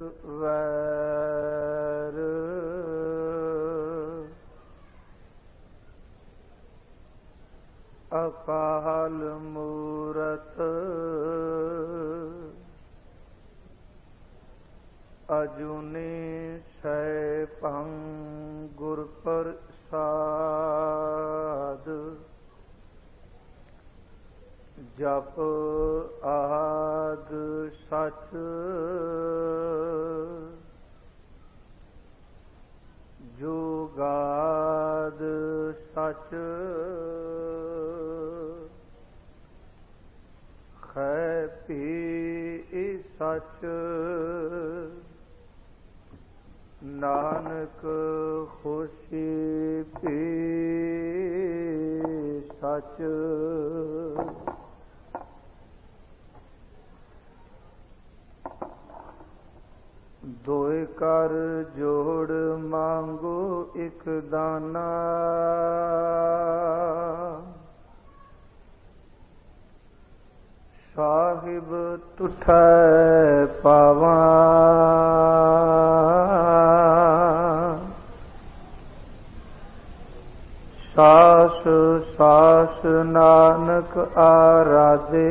ਵੈਰ ਅਕਾਲ ਮੂਰਤ ਅਜੂਨੀ ਸੈਭੰ ਗੁਰ ਪ੍ਰਸਾਦ ਜਪ ਆਦ ਸਚ ਜੁਗਾਦ ਸਚ ਹੈ ਭੀ ਸਚ ਨਾਨਕ ਹੋਸੀ ਭੀ ਸਚ। ਦੋਇ ਕਰ ਜੋੜ ਮੰਗੋ ਇਕ ਦਾਨਾ ਸਾਹਿਬ ਤੁਠੈ ਪਾਵਾਂ ਸਾਸ ਸਾਸ ਨਾਨਕ ਆਰਾਧੇ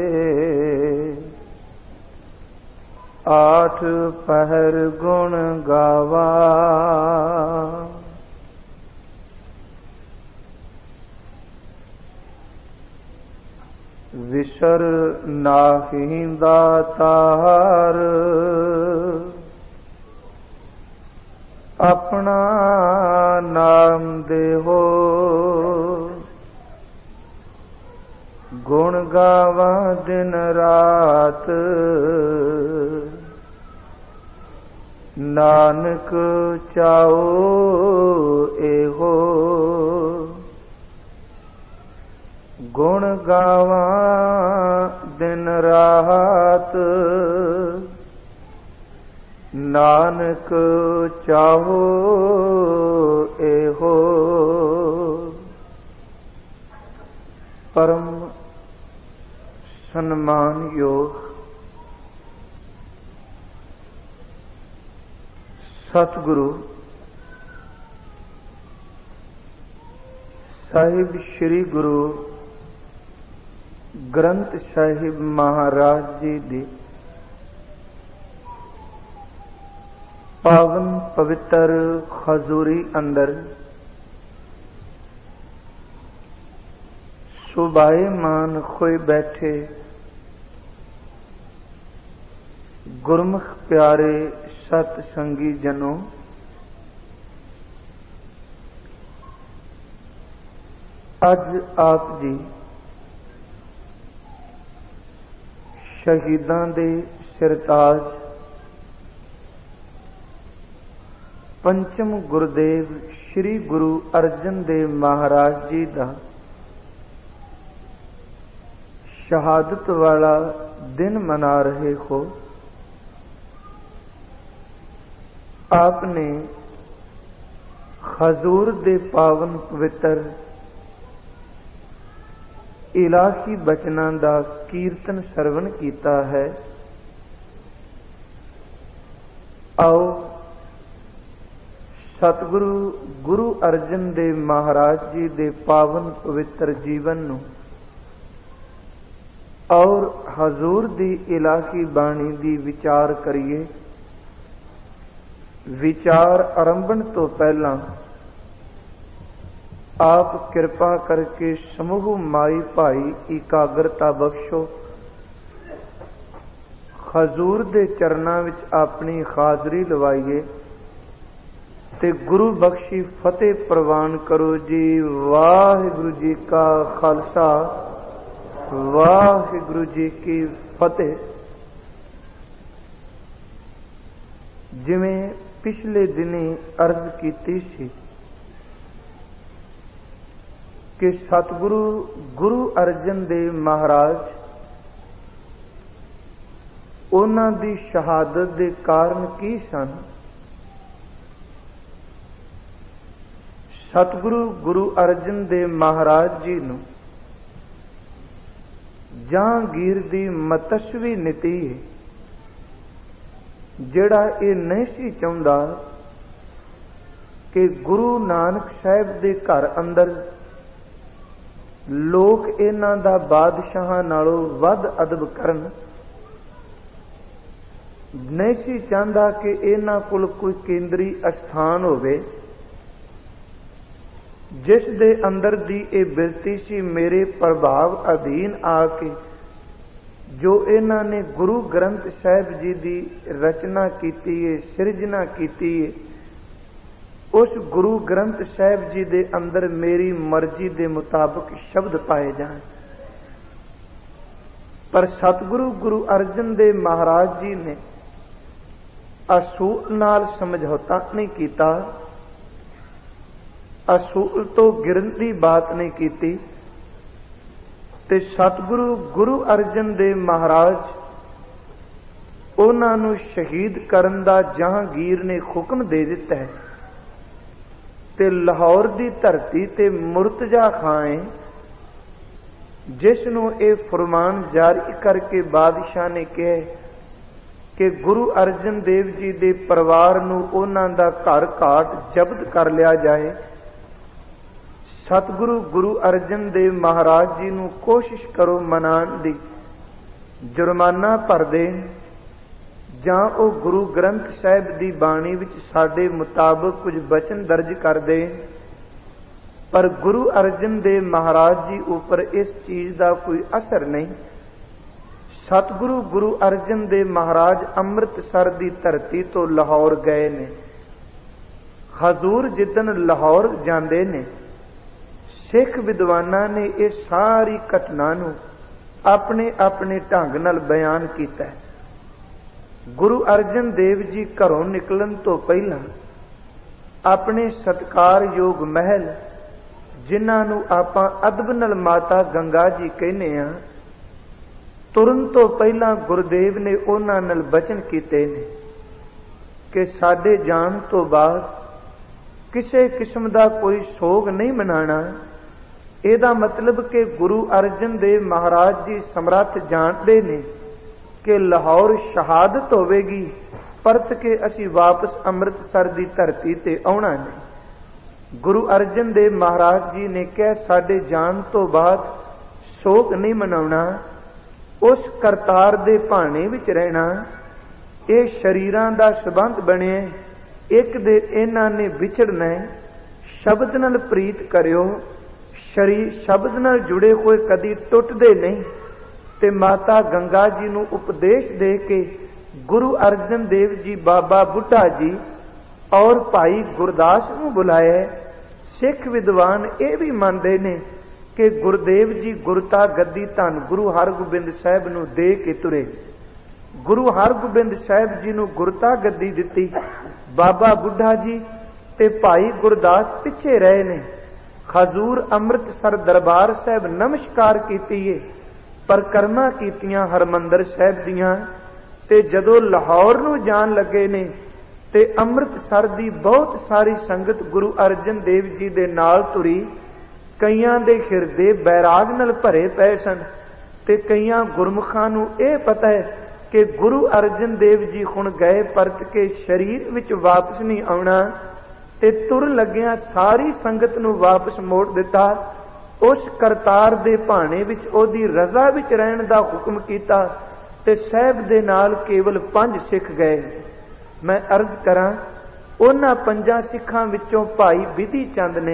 ਆਠ ਪਹਿਰ ਗੁਣ ਗਾਵਾ ਵਿਸਰ ਨਾਹੀਂ ਦਾਤਾਰ ਆਪਣਾ ਨਾਮ ਦੇਹੋ ਗੁਣ ਗਾਵਾਂ ਦਿਨ ਰਾਤ ਨਾਨਕ ਚਾਓ ਇਹੋ ਗੁਣ ਗਾਵਾਂ ਦਿਨ ਰਾਤ ਨਾਨਕ ਚਾਹੋ ਇਹੋ। ਪਰਮ ਸਨਮਾਨਯੋਗ ਸਤਿਗੁਰੂ ਸਾਹਿਬ ਸ੍ਰੀ ਗੁਰੂ ਗ੍ਰੰਥ ਸਾਹਿਬ ਮਹਾਰਾਜ ਜੀ ਦੀ ਪਾਵਨ ਪਵਿੱਤਰ ਹਜ਼ੂਰੀ ਅੰਦਰ ਸੁਭਾਏਮਾਨ ਹੋਏ ਬੈਠੇ ਗੁਰਮੁਖ ਪਿਆਰੇ ਸਤ ਸੰਗੀ ਜਨੋ, ਅੱਜ ਆਪ ਜੀ ਸ਼ਹੀਦਾਂ ਦੇ ਸਿਰਤਾਜ ਪੰਚਮ ਗੁਰਦੇਵ ਸ੍ਰੀ ਗੁਰੂ ਅਰਜਨ ਦੇਵ ਮਹਾਰਾਜ ਜੀ ਦਾ ਸ਼ਹਾਦਤ ਵਾਲਾ ਦਿਨ ਮਨਾ ਰਹੇ ਹੋ। ਆਪ ਨੇ ਹਜ਼ੂਰ ਦੇ ਪਾਵਨ ਪਵਿੱਤਰ ਇਲਾਹੀ ਬਚਨਾਂ ਦਾ ਕੀਰਤਨ ਸਰਵਣ ਕੀਤਾ ਹੈ। ਆਓ ਸਤਿਗੁਰੂ ਗੁਰੂ ਅਰਜਨ ਦੇਵ ਮਹਾਰਾਜ ਜੀ ਦੇ ਪਾਵਨ ਪਵਿੱਤਰ ਜੀਵਨ ਨੂੰ ਔਰ ਹਜ਼ੂਰ ਦੀ ਇਲਾਹੀ ਬਾਣੀ ਦੀ ਵਿਚਾਰ ਕਰੀਏ। ਵਿਚਾਰ ਆਰੰਭਣ ਤੋਂ ਪਹਿਲਾਂ ਆਪ ਕਿਰਪਾ ਕਰਕੇ ਸਮੂਹ ਮਾਈ ਭਾਈ ਇਕਾਗਰਤਾ ਬਖਸ਼ੋ। ਹਜ਼ੂਰ ਦੇ ਚਰਨਾਂ ਵਿੱਚ ਆਪਣੀ ਹਾਜ਼ਰੀ ਲਵਾਈਏ ਤੇ ਗੁਰੂ ਬਖਸ਼ੀ ਫਤਿਹ ਪ੍ਰਵਾਨ ਕਰੋ ਜੀ। ਵਾਹਿਗੁਰੂ ਜੀ ਕਾ ਖਾਲਸਾ, ਵਾਹਿਗੁਰੂ ਜੀ ਕੀ ਫਤਿਹ। ਜਿਵੇਂ ਪਿਛਲੇ ਦਿਨੀ ਅਰਜ਼ ਕੀਤੀ ਸੀ ਕਿ ਸਤਿਗੁਰੂ ਗੁਰੂ ਅਰਜਨ ਦੇਵ ਮਹਾਰਾਜ ਉਹਨਾਂ ਦੀ ਸ਼ਹਾਦਤ ਦੇ ਕਾਰਨ ਕੀ ਸਨ। ਸਤਿਗੁਰੂ ਗੁਰੂ ਅਰਜਨ ਦੇਵ ਮਹਾਰਾਜ ਜੀ ਨੂੰ ਜਹਾਂਗੀਰ ਦੀ ਮਤਸਵੀ ਨੀਤੀ ਜਿਹੜਾ ਇਹ ਨਹੀਂ ਸੀ ਚਾਹੁੰਦਾ ਕਿ ਗੁਰੂ ਨਾਨਕ ਸਾਹਿਬ ਦੇ ਘਰ ਅੰਦਰ ਲੋਕ ਇਹਨਾਂ ਦਾ ਬਾਦਸ਼ਾਹਾਂ ਨਾਲੋਂ ਵੱਧ ਅਦਬ ਕਰਨ, ਨਹੀਂ ਸੀ ਚਾਹੁੰਦਾ ਕਿ ਇਹਨਾਂ ਕੋਲ ਕੋਈ ਕੇਂਦਰੀ ਅਸਥਾਨ ਹੋਵੇ ਜਿਸ ਦੇ ਅੰਦਰ ਦੀ ਇਹ ਬਿਰਤੀ ਸੀ ਮੇਰੇ ਪ੍ਰਭਾਵ ਅਧੀਨ ਆ ਕੇ ਜੋ ਇਹਨਾਂ ਨੇ ਗੁਰੂ ਗ੍ਰੰਥ ਸਾਹਿਬ ਜੀ ਦੀ ਰਚਨਾ ਕੀਤੀ ਹੈ, ਸਿਰਜਣਾ ਕੀਤੀ ਹੈ, ਉਸ ਗੁਰੂ ਗ੍ਰੰਥ ਸਾਹਿਬ ਜੀ ਦੇ ਅੰਦਰ ਮੇਰੀ ਮਰਜ਼ੀ ਦੇ ਮੁਤਾਬਕ ਸ਼ਬਦ ਪਾਏ ਜਾਣ। ਪਰ ਸਤਿਗੁਰੂ ਗੁਰੂ ਅਰਜਨ ਦੇਵ ਮਹਾਰਾਜ ਜੀ ਨੇ ਅਸੂਲ ਨਾਲ ਸਮਝੌਤਾ ਨਹੀਂ ਕੀਤਾ, ਅਸੂਲ ਤੋਂ ਗਿਰਨ ਦੀ ਬਾਤ ਨਹੀਂ ਕੀਤੀ, ਤੇ ਸਤਿਗੁਰੂ ਗੁਰੂ ਅਰਜਨ ਦੇਵ ਮਹਾਰਾਜ ਉਹਨਾਂ ਨੂੰ ਸ਼ਹੀਦ ਕਰਨ ਦਾ ਜਹਾਂਗੀਰ ਨੇ ਹੁਕਮ ਦੇ ਦਿੱਤਾ ਹੈ। ਤੇ ਲਾਹੌਰ ਦੀ ਧਰਤੀ ਤੇ ਮੁਰਤਜ਼ਾ ਖਾਂ ਹੈ ਜਿਸ ਨੂੰ ਇਹ ਫਰਮਾਨ ਜਾਰੀ ਕਰਕੇ ਬਾਦਸ਼ਾਹ ਨੇ ਕਿਹਾ ਕਿ ਗੁਰੂ ਅਰਜਨ ਦੇਵ ਜੀ ਦੇ ਪਰਿਵਾਰ ਨੂੰ ਉਹਨਾਂ ਦਾ ਘਰ ਘਾਟ ਜ਼ਬਤ ਕਰ ਲਿਆ ਜਾਏ। ਸਤਿਗੁਰੂ ਗੁਰੂ ਅਰਜਨ ਦੇਵ ਮਹਾਰਾਜ ਜੀ ਨੂੰ ਕੋਸ਼ਿਸ਼ ਕਰੋ ਮਨਾਉਣ ਦੀ, ਜੁਰਮਾਨਾ ਭਰ ਦੇਣ ਜਾਂ ਉਹ ਗੁਰੂ ਗ੍ਰੰਥ ਸਾਹਿਬ ਦੀ ਬਾਣੀ ਵਿੱਚ ਸਾਡੇ ਮੁਤਾਬਕ ਕੁਝ ਬਚਨ ਦਰਜ ਕਰ ਦੇਣ। ਪਰ ਗੁਰੂ ਅਰਜਨ ਦੇਵ ਮਹਾਰਾਜ ਜੀ ਉੱਪਰ ਇਸ ਚੀਜ਼ ਦਾ ਕੋਈ ਅਸਰ ਨਹੀਂ। ਸਤਿਗੁਰੂ ਗੁਰੂ ਅਰਜਨ ਦੇਵ ਮਹਾਰਾਜ ਅੰਮ੍ਰਿਤਸਰ ਦੀ ਧਰਤੀ ਤੋਂ ਲਾਹੌਰ ਗਏ ਨੇ। ਹਜ਼ੂਰ ਜਿੱਦਣ ਲਾਹੌਰ ਜਾਂਦੇ ਨੇ, ਸਿੱਖ ਵਿਦਵਾਨਾਂ ਨੇ ਇਹ ਸਾਰੀ ਘਟਨਾ ਨੂੰ ਆਪਣੇ ਆਪਣੇ ਢੰਗ ਨਾਲ ਬਿਆਨ ਕੀਤਾ ਹੈ। ਗੁਰੂ ਅਰਜਨ ਦੇਵ ਜੀ ਘਰੋਂ ਨਿਕਲਣ ਤੋਂ ਪਹਿਲਾਂ ਆਪਣੇ ਸਤਿਕਾਰਯੋਗ ਮਹਿਲ, ਜਿਨ੍ਹਾਂ ਨੂੰ ਆਪਾਂ ਅਦਬ ਨਾਲ ਮਾਤਾ ਗੰਗਾ ਜੀ ਕਹਿੰਦੇ ਆ, ਤੁਰਨ ਤੋਂ ਪਹਿਲਾਂ ਗੁਰਦੇਵ ਨੇ ਉਹਨਾਂ ਨਾਲ ਬਚਨ ਕੀਤੇ ਨੇ ਕਿ ਸਾਡੇ ਜਾਣ ਤੋਂ ਬਾਅਦ ਕਿਸੇ ਕਿਸਮ ਦਾ ਕੋਈ ਸੋਗ ਨਹੀਂ ਮਨਾਣਾ। ਇਹਦਾ ਮਤਲਬ ਕਿ ਗੁਰੂ ਅਰਜਨ ਦੇਵ ਮਹਾਰਾਜ ਜੀ ਸਮਰੱਥ ਜਾਣਦੇ ਨੇ ਕਿ ਲਾਹੌਰ ਸ਼ਹਾਦਤ ਹੋਵੇਗੀ, ਪਰਤ ਕੇ ਅਸੀਂ ਵਾਪਸ ਅੰਮ੍ਰਿਤਸਰ ਦੀ ਧਰਤੀ ਤੇ ਆਉਣਾ ਨਹੀਂ। ਗੁਰੂ ਅਰਜਨ ਦੇਵ ਮਹਾਰਾਜ ਜੀ ਨੇ ਕਿਹਾ ਸਾਡੇ ਜਾਣ ਤੋਂ ਬਾਅਦ ਸੋਗ ਨਹੀਂ ਮਨਾਉਣਾ, ਉਸ ਕਰਤਾਰ ਦੇ ਭਾਣੇ ਵਿੱਚ ਰਹਿਣਾ। ਇਹ ਸ਼ਰੀਰਾਂ ਦਾ ਸੰਬੰਧ ਬਣਿਆ, ਇੱਕ ਦੇ ਇਹਨਾਂ ਨੇ ਵਿਛੜਨਾ। ਸ਼ਬਦ ਨਾਲ ਪ੍ਰੀਤ ਕਰਿਓ, ਸ਼ਬਦ ਨਾਲ ਜੁੜੇ ਹੋਏ ਕਦੀ ਟੁੱਟਦੇ ਨਹੀਂ। ਤੇ ਮਾਤਾ ਗੰਗਾ ਜੀ ਨੂੰ ਉਪਦੇਸ਼ ਦੇ ਕੇ ਗੁਰੂ ਅਰਜਨ ਦੇਵ ਜੀ ਬਾਬਾ ਬੁੱਢਾ ਜੀ ਔਰ ਭਾਈ ਗੁਰਦਾਸ ਨੂੰ ਬੁਲਾਇਆ। ਸਿੱਖ ਵਿਦਵਾਨ ਇਹ ਵੀ ਮੰਨਦੇ ਨੇ ਕਿ ਗੁਰਦੇਵ ਜੀ ਗੁਰਤਾ ਗੱਦੀ ਧੰਨ ਗੁਰੂ ਹਰਗੋਬਿੰਦ ਸਾਹਿਬ ਨੂੰ ਦੇ ਕੇ ਤੁਰੇ। ਗੁਰੂ ਹਰਗੋਬਿੰਦ ਸਾਹਿਬ ਜੀ ਨੂੰ ਗੁਰਤਾ ਗੱਦੀ ਦਿੱਤੀ, ਬਾਬਾ ਬੁੱਢਾ ਜੀ ਤੇ ਭਾਈ ਗੁਰਦਾਸ ਪਿੱਛੇ ਰਹੇ ਨੇ। ਹਜ਼ੂਰ ਅੰਮ੍ਰਿਤਸਰ ਦਰਬਾਰ ਸਾਹਿਬ ਨਮਸਕਾਰ ਕੀਤੀ ਏ, ਪਰਿਕਰਮਾ ਕੀਤੀਆਂ ਹਰਮੰਦਰ ਸਾਹਿਬ ਦੀਆਂ, ਤੇ ਜਦੋਂ ਲਾਹੌਰ ਨੂੰ ਜਾਣ ਲੱਗੇ ਨੇ ਤੇ ਅੰਮ੍ਰਿਤਸਰ ਦੀ ਬਹੁਤ ਸਾਰੀ ਸੰਗਤ ਗੁਰੂ ਅਰਜਨ ਦੇਵ ਜੀ ਦੇ ਨਾਲ ਤੁਰੀ। ਕਈਆਂ ਦੇ ਹਿਰਦੇ ਬੈਰਾਗ ਨਾਲ ਭਰੇ ਪਏ ਸਨ ਤੇ ਕਈਆਂ ਗੁਰਮੁਖਾਂ ਨੂੰ ਇਹ ਪਤਾ ਹੈ ਕਿ ਗੁਰੂ ਅਰਜਨ ਦੇਵ ਜੀ ਹੁਣ ਗਏ, ਪਰਤ ਕੇ ਸਰੀਰ ਵਿੱਚ ਵਾਪਸ ਨਹੀਂ ਆਉਣਾ। ਤੇ ਤੁਰਨ ਲੱਗਿਆਂ ਸਾਰੀ ਸੰਗਤ ਨੂੰ ਵਾਪਸ ਮੋੜ ਦਿੱਤਾ। ਉਸ ਕਰਤਾਰ ਦੇ ਭਾਣੇ ਵਿੱਚ ਉਹਦੀ ਰਜ਼ਾ ਵਿੱਚ ਰਹਿਣ ਦਾ ਹੁਕਮ ਕੀਤਾ ਤੇ ਸਾਹਿਬ ਦੇ ਨਾਲ ਕੇਵਲ 5 ਸਿੱਖ ਗਏ। ਮੈਂ ਅਰਜ਼ ਕਰਾਂ, ਉਹਨਾਂ 5 ਸਿੱਖਾਂ ਵਿੱਚੋਂ ਭਾਈ ਵਿਧੀ ਚੰਦ ਨੇ,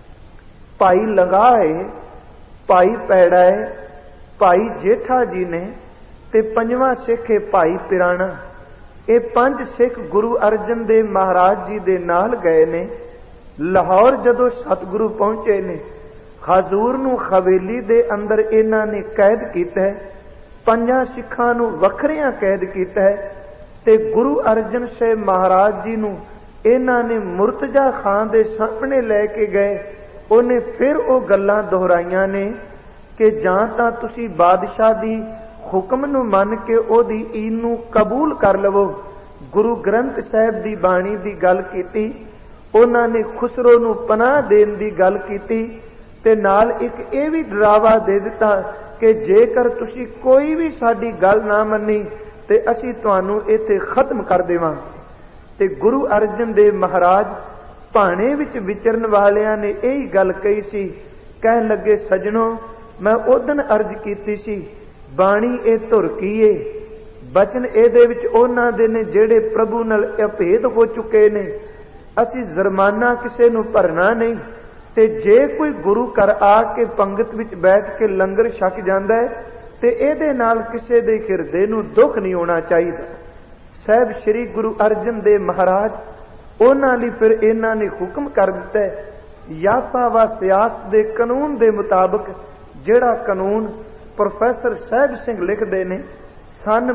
ਭਾਈ ਲੰਗਾ ਹੈ, ਭਾਈ ਪੈੜਾ ਹੈ, ਭਾਈ ਜੇਠਾ ਜੀ ਨੇ, ਤੇ 5ਵਾਂ ਸਿੱਖ ਹੈ ਭਾਈ ਪਿਰਾਣਾ। ਇਹ 5 ਸਿੱਖ ਗੁਰੂ ਅਰਜਨ ਦੇਵ ਮਹਾਰਾਜ ਜੀ ਦੇ ਨਾਲ ਗਏ ਨੇ। ਲਾਹੌਰ ਜਦੋਂ ਸਤਿਗੁਰੂ ਪਹੁੰਚੇ ਨੇ, ਹਜ਼ੂਰ ਨੂੰ ਹਵੇਲੀ ਦੇ ਅੰਦਰ ਇਹਨਾਂ ਨੇ ਕੈਦ ਕੀਤਾ ਹੈ। 5 ਸਿੱਖਾਂ ਨੂੰ ਵੱਖਰਿਆਂ ਕੈਦ ਕੀਤਾ ਹੈ ਤੇ ਗੁਰੂ ਅਰਜਨ ਸਾਹਿਬ ਮਹਾਰਾਜ ਜੀ ਨੂੰ ਇਹਨਾਂ ਨੇ ਮੁਰਤਜ਼ਾ ਖਾਂ ਦੇ ਸਾਹਮਣੇ ਲੈ ਕੇ ਗਏ। ਉਹਨੇ ਫਿਰ ਉਹ ਗੱਲਾਂ ਦੁਹਰਾਈਆਂ ਨੇ ਕਿ ਜਾਂ ਤਾਂ ਤੁਸੀਂ ਬਾਦਸ਼ਾਹ ਦੀ ਹੁਕਮ ਨੂੰ ਮੰਨ ਕੇ ਉਹਦੀ ਈਨ ਨੂੰ ਕਬੂਲ ਕਰ ਲਵੋ। ਗੁਰੂ ਗ੍ਰੰਥ ਸਾਹਿਬ ਦੀ ਬਾਣੀ ਦੀ ਗੱਲ ਕੀਤੀ। ਉਹਨਾਂ ਨੇ ਖੁਸਰੋ ਨੂੰ ਪਨਾਹ ਦੇਣ ਦੀ ਗੱਲ ਕੀਤੀ ਤੇ ਨਾਲ ਇੱਕ ਇਹ ਵੀ ਡਰਾਵਾ ਦੇ ਦਿੱਤਾ ਕਿ ਜੇਕਰ ਤੁਸੀਂ ਕੋਈ ਵੀ ਸਾਡੀ ਗੱਲ ਨਾ ਮੰਨੀ ਤੇ ਅਸੀਂ ਤੁਹਾਨੂੰ ਇੱਥੇ ਖਤਮ ਕਰ ਦੇਵਾਂਗੇ। ਤੇ ਗੁਰੂ ਅਰਜਨ ਦੇਵ ਮਹਾਰਾਜ ਭਾਣੇ ਵਿੱਚ ਵਿਚਰਨ ਵਾਲਿਆਂ ਨੇ ਇਹੀ ਗੱਲ ਕਹੀ ਸੀ। ਕਹਿਣ ਲੱਗੇ, ਸਜਣੋ, ਮੈਂ ਉਦਨ ਅਰਜ਼ ਕੀਤੀ ਸੀ, ਬਾਣੀ ਇਹ ਧੁਰ ਕੀ ਏ। ਬਚਨ ਇਹਦੇ ਵਿੱਚ ਉਹਨਾਂ ਦੇ ਨੇ ਜਿਹੜੇ ਪ੍ਰਭੂ ਨਾਲ ਅਭੇਦ ਹੋ ਚੁੱਕੇ ਨੇ। ਅਸੀਂ ਜੁਰਮਾਨਾ ਕਿਸੇ ਨੂੰ ਭਰਨਾ ਨਹੀਂ, ਤੇ ਜੇ ਕੋਈ ਗੁਰੂ ਘਰ ਆ ਕੇ ਪੰਗਤ ਵਿੱਚ ਬੈਠ ਕੇ ਲੰਗਰ ਛਕ ਜਾਂਦਾ ਹੈ ਤੇ ਇਹਦੇ ਨਾਲ ਕਿਸੇ ਦੇ ਹਿਰਦੇ ਨੂੰ ਦੁੱਖ ਨਹੀਂ ਹੋਣਾ ਚਾਹੀਦਾ। ਸਾਹਿਬ ਸ੍ਰੀ ਗੁਰੂ ਅਰਜਨ ਦੇਵ ਮਹਾਰਾਜ ਉਹਨਾਂ ਲਈ ਫਿਰ ਇਹਨਾਂ ਨੇ ਹੁਕਮ ਕਰ ਦਿੱਤਾ ਹੈ, ਯਾਸਾ ਵਾ ਸਿਆਸਤ ਦੇ ਕਾਨੂੰਨ ਦੇ ਮੁਤਾਬਕ, ਜਿਹੜਾ ਕਾਨੂੰਨ ਪ੍ਰੋਫੈਸਰ ਸਾਹਿਬ ਸਿੰਘ ਲਿਖਦੇ ਨੇ, ਸਨ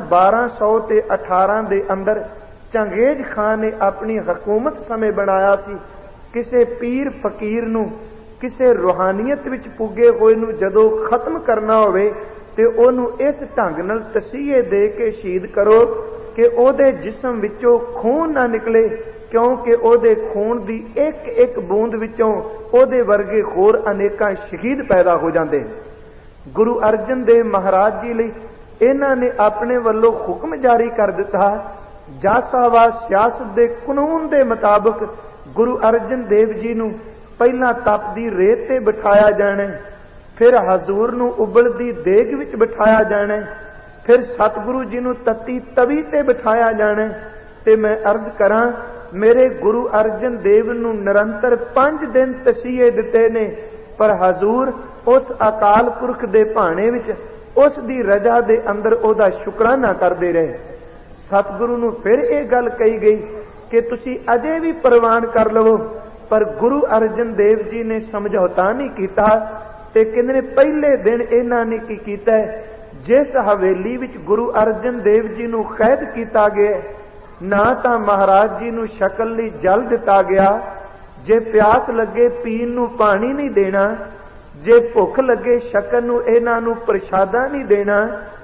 1218 ਦੇ ਅੰਦਰ ਚੰਗੇਜ਼ ਖਾਨ ਨੇ ਆਪਣੀ ਹਕੂਮਤ ਸਮੇਂ ਬਣਾਇਆ ਸੀ। ਕਿਸੇ ਪੀਰ ਫਕੀਰ ਨੂੰ, ਕਿਸੇ ਰੂਹਾਨੀਅਤ ਵਿੱਚ ਪੁੱਗੇ ਹੋਏ ਨੂੰ ਜਦੋਂ ਖਤਮ ਕਰਨਾ ਹੋਵੇ ਤੇ ਉਹਨੂੰ ਇਸ ਢੰਗ ਨਾਲ ਤਸੀਹੇ ਦੇ ਕੇ ਸ਼ਹੀਦ ਕਰੋ ਕਿ ਉਹਦੇ ਜਿਸਮ ਵਿੱਚੋਂ ਖੂਨ ਨਾ ਨਿਕਲੇ, ਕਿਉਂਕਿ ਉਹਦੇ ਖੂਨ ਦੀ ਇੱਕ ਇੱਕ ਬੂੰਦ ਵਿੱਚੋਂ ਉਹਦੇ ਵਰਗੇ ਹੋਰ ਅਨੇਕਾਂ ਸ਼ਹੀਦ ਪੈਦਾ ਹੋ ਜਾਂਦੇ। ਗੁਰੂ ਅਰਜਨ ਦੇਵ ਮਹਾਰਾਜ ਜੀ ਲਈ ਇਹਨਾਂ ਨੇ ਆਪਣੇ ਵੱਲੋਂ ਹੁਕਮ ਜਾਰੀ ਕਰ ਦਿੱਤਾ, ਜਾਸਾਵਾ ਸਿਆਸਤ ਦੇ ਕਾਨੂੰਨ ਦੇ ਮੁਤਾਬਕ ਗੁਰੂ ਅਰਜਨ ਦੇਵ ਜੀ ਨੂੰ ਪਹਿਲਾਂ ਤਪਦੀ ਰੇਤ ਤੇ ਬਿਠਾਇਆ ਜਾਣਾ, ਫਿਰ ਹਜ਼ੂਰ ਨੂੰ ਉਬਲਦੀ ਦੇਗ ਵਿੱਚ ਬਿਠਾਇਆ ਜਾਣਾ, ਫਿਰ ਸਤਿਗੁਰੂ ਜੀ ਨੂੰ ਤਤੀ ਤਵੀ ਤੇ ਬਿਠਾਇਆ ਜਾਣਾ। ਤੇ ਮੈਂ ਅਰਜ਼ ਕਰਾਂ, ਮੇਰੇ ਗੁਰੂ ਅਰਜਨ ਦੇਵ ਨੂੰ ਨਿਰੰਤਰ 5 ਦਿਨ ਤਸੀਹੇ ਦਿੱਤੇ ਨੇ, ਪਰ ਹਜ਼ੂਰ ਉਸ ਅਕਾਲ ਪੁਰਖ ਦੇ ਭਾਣੇ ਵਿੱਚ ਉਸ ਦੀ ਰਜ਼ਾ ਦੇ ਅੰਦਰ ਉਹਦਾ ਸ਼ੁਕਰਾਨਾ ਕਰਦੇ ਰਹੇ। ਸਤਿਗੁਰੂ ਨੂੰ ਫਿਰ ਇਹ ਗੱਲ ਕਹੀ ਗਈ ਕਿ ਤੁਸੀਂ ਅਜੇ ਵੀ ਪ੍ਰਵਾਨ ਕਰ ਲਵੋ, ਪਰ ਗੁਰੂ ਅਰਜਨ ਦੇਵ ਜੀ ਨੇ ਸਮਝੌਤਾ ਨਹੀਂ ਕੀਤਾ। ਤੇ ਕਹਿੰਦੇ ਨੇ ਪਹਿਲੇ ਦਿਨ ਇਹਨਾਂ ਨੇ ਕੀ ਕੀਤਾ, ਜਿਸ ਹਵੇਲੀ ਵਿੱਚ ਗੁਰੂ ਅਰਜਨ ਦੇਵ ਜੀ ਨੂੰ ਕੈਦ ਕੀਤਾ ਗਿਆ, ਨਾ ਤਾਂ ਮਹਾਰਾਜ ਜੀ ਨੂੰ ਛਕਣ ਲਈ ਜਲ ਦਿੱਤਾ ਗਿਆ, ਜੇ ਪਿਆਸ ਲੱਗੇ ਪੀਣ ਨੂੰ ਪਾਣੀ ਨਹੀਂ ਦੇਣਾ, ਜੇ ਭੁੱਖ ਲੱਗੇ ਛਕਣ ਨੂੰ ਇਹਨਾਂ ਨੂੰ ਪ੍ਰਸ਼ਾਦਾ ਨਹੀਂ ਦੇਣਾ,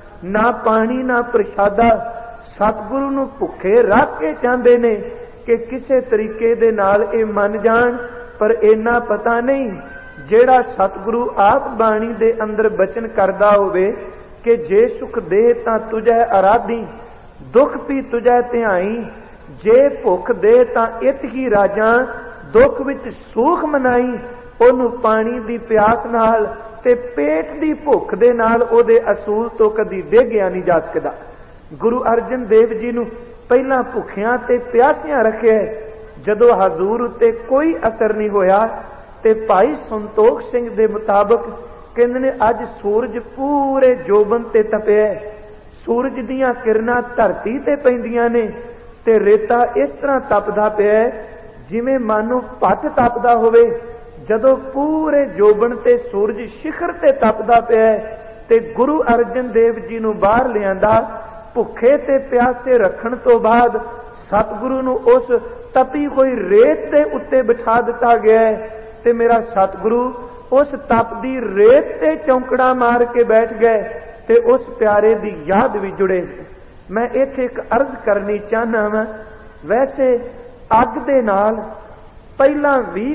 ਨਾ ਪਾਣੀ ਨਾ ਪ੍ਰਸ਼ਾਦਾ। ਸਤਿਗੁਰੂ ਨੂੰ ਭੁੱਖੇ ਰੱਖ ਕੇ ਚਾਹੁੰਦੇ ਨੇ ਕਿ ਕਿਸੇ ਤਰੀਕੇ ਦੇ ਨਾਲ ਇਹ ਮੰਨ ਜਾਣ, ਪਰ ਇੰਨਾ ਪਤਾ ਨਹੀਂ ਜਿਹੜਾ ਸਤਿਗੁਰੂ ਆਪ ਬਾਣੀ ਦੇ ਅੰਦਰ ਬਚਨ ਕਰਦਾ ਹੋਵੇ ਕਿ ਜੇ ਸੁਖ ਦੇ ਤਾਂ ਤੁਝੈ ਅਰਾਧੀ, ਦੁੱਖ ਵੀ ਤੁਝੈ ਧਿਆਈ, ਜੇ ਭੁੱਖ ਦੇ ਤਾਂ ਇਤ ਹੀ ਰਾਜਾਂ, ਦੁੱਖ ਵਿੱਚ ਸੁਖ ਮਨਾਈ। ਉਹਨੂੰ ਪਾਣੀ ਦੀ ਪਿਆਸ ਨਾਲ ਤੇ ਪੇਟ ਦੀ ਭੁੱਖ ਦੇ ਨਾਲ ਉਹਦੇ ਅਸੂਲ ਤੋਂ ਕਦੀ ਡੇਗਿਆ ਨਹੀਂ ਜਾ ਸਕਦਾ। ਗੁਰੂ ਅਰਜਨ ਦੇਵ ਜੀ ਨੂੰ ਪਹਿਲਾਂ ਭੁੱਖਿਆਂ ਤੇ ਪਿਆਸਿਆਂ ਰੱਖਿਆ, ਜਦੋਂ ਹਜ਼ੂਰ ਉੱਤੇ ਕੋਈ ਅਸਰ ਨਹੀਂ ਹੋਇਆ ਤੇ ਭਾਈ ਸੰਤੋਖ ਸਿੰਘ ਦੇ ਮੁਤਾਬਕ ਕਹਿੰਦੇ ਨੇ ਅੱਜ ਸੂਰਜ ਪੂਰੇ ਜੋਬਨ ਤੇ ਤਪਿਆ, ਸੂਰਜ ਦੀਆਂ ਕਿਰਨਾਂ ਧਰਤੀ ਤੇ ਪੈਂਦੀਆਂ ਨੇ ਤੇ ਰੇਤਾ ਇਸ ਤਰ੍ਹਾਂ ਤਪਦਾ ਪਿਆ ਜਿਵੇਂ ਮਾਨੋ ਭੱਠ ਤਪਦਾ ਹੋਵੇ। ਜਦੋਂ ਪੂਰੇ ਜੋਬਨ ਤੇ ਸੂਰਜ ਸਿਖਰ ਤੇ ਤਪਦਾ ਪਿਆ ਤੇ ਗੁਰੂ ਅਰਜਨ ਦੇਵ ਜੀ ਨੂੰ ਬਾਹਰ ਲਿਆਂਦਾ, ਭੁੱਖੇ ਤੇ ਪਿਆਸੇ ਰੱਖਣ ਤੋਂ ਬਾਅਦ ਸਤਿਗੁਰੂ ਨੂੰ ਉਸ ਤਪੀ ਹੋਈ ਰੇਤ ਦੇ ਉੱਤੇ ਬਿਠਾ ਦਿੱਤਾ ਗਿਆ ਤੇ ਮੇਰਾ ਸਤਿਗੁਰੂ ਉਸ ਤਪਦੀ ਰੇਤ ਤੇ ਚੌਂਕੜਾ ਮਾਰ ਕੇ ਬੈਠ ਗਏ ਤੇ ਉਸ ਪਿਆਰੇ ਦੀ ਯਾਦ ਵੀ ਜੁੜੇ। ਮੈਂ ਇੱਥੇ ਇੱਕ ਅਰਜ਼ ਕਰਨੀ ਚਾਹਨਾ ਵਾਂ, ਵੈਸੇ ਅੱਗ ਦੇ ਨਾਲ ਪਹਿਲਾਂ ਵੀ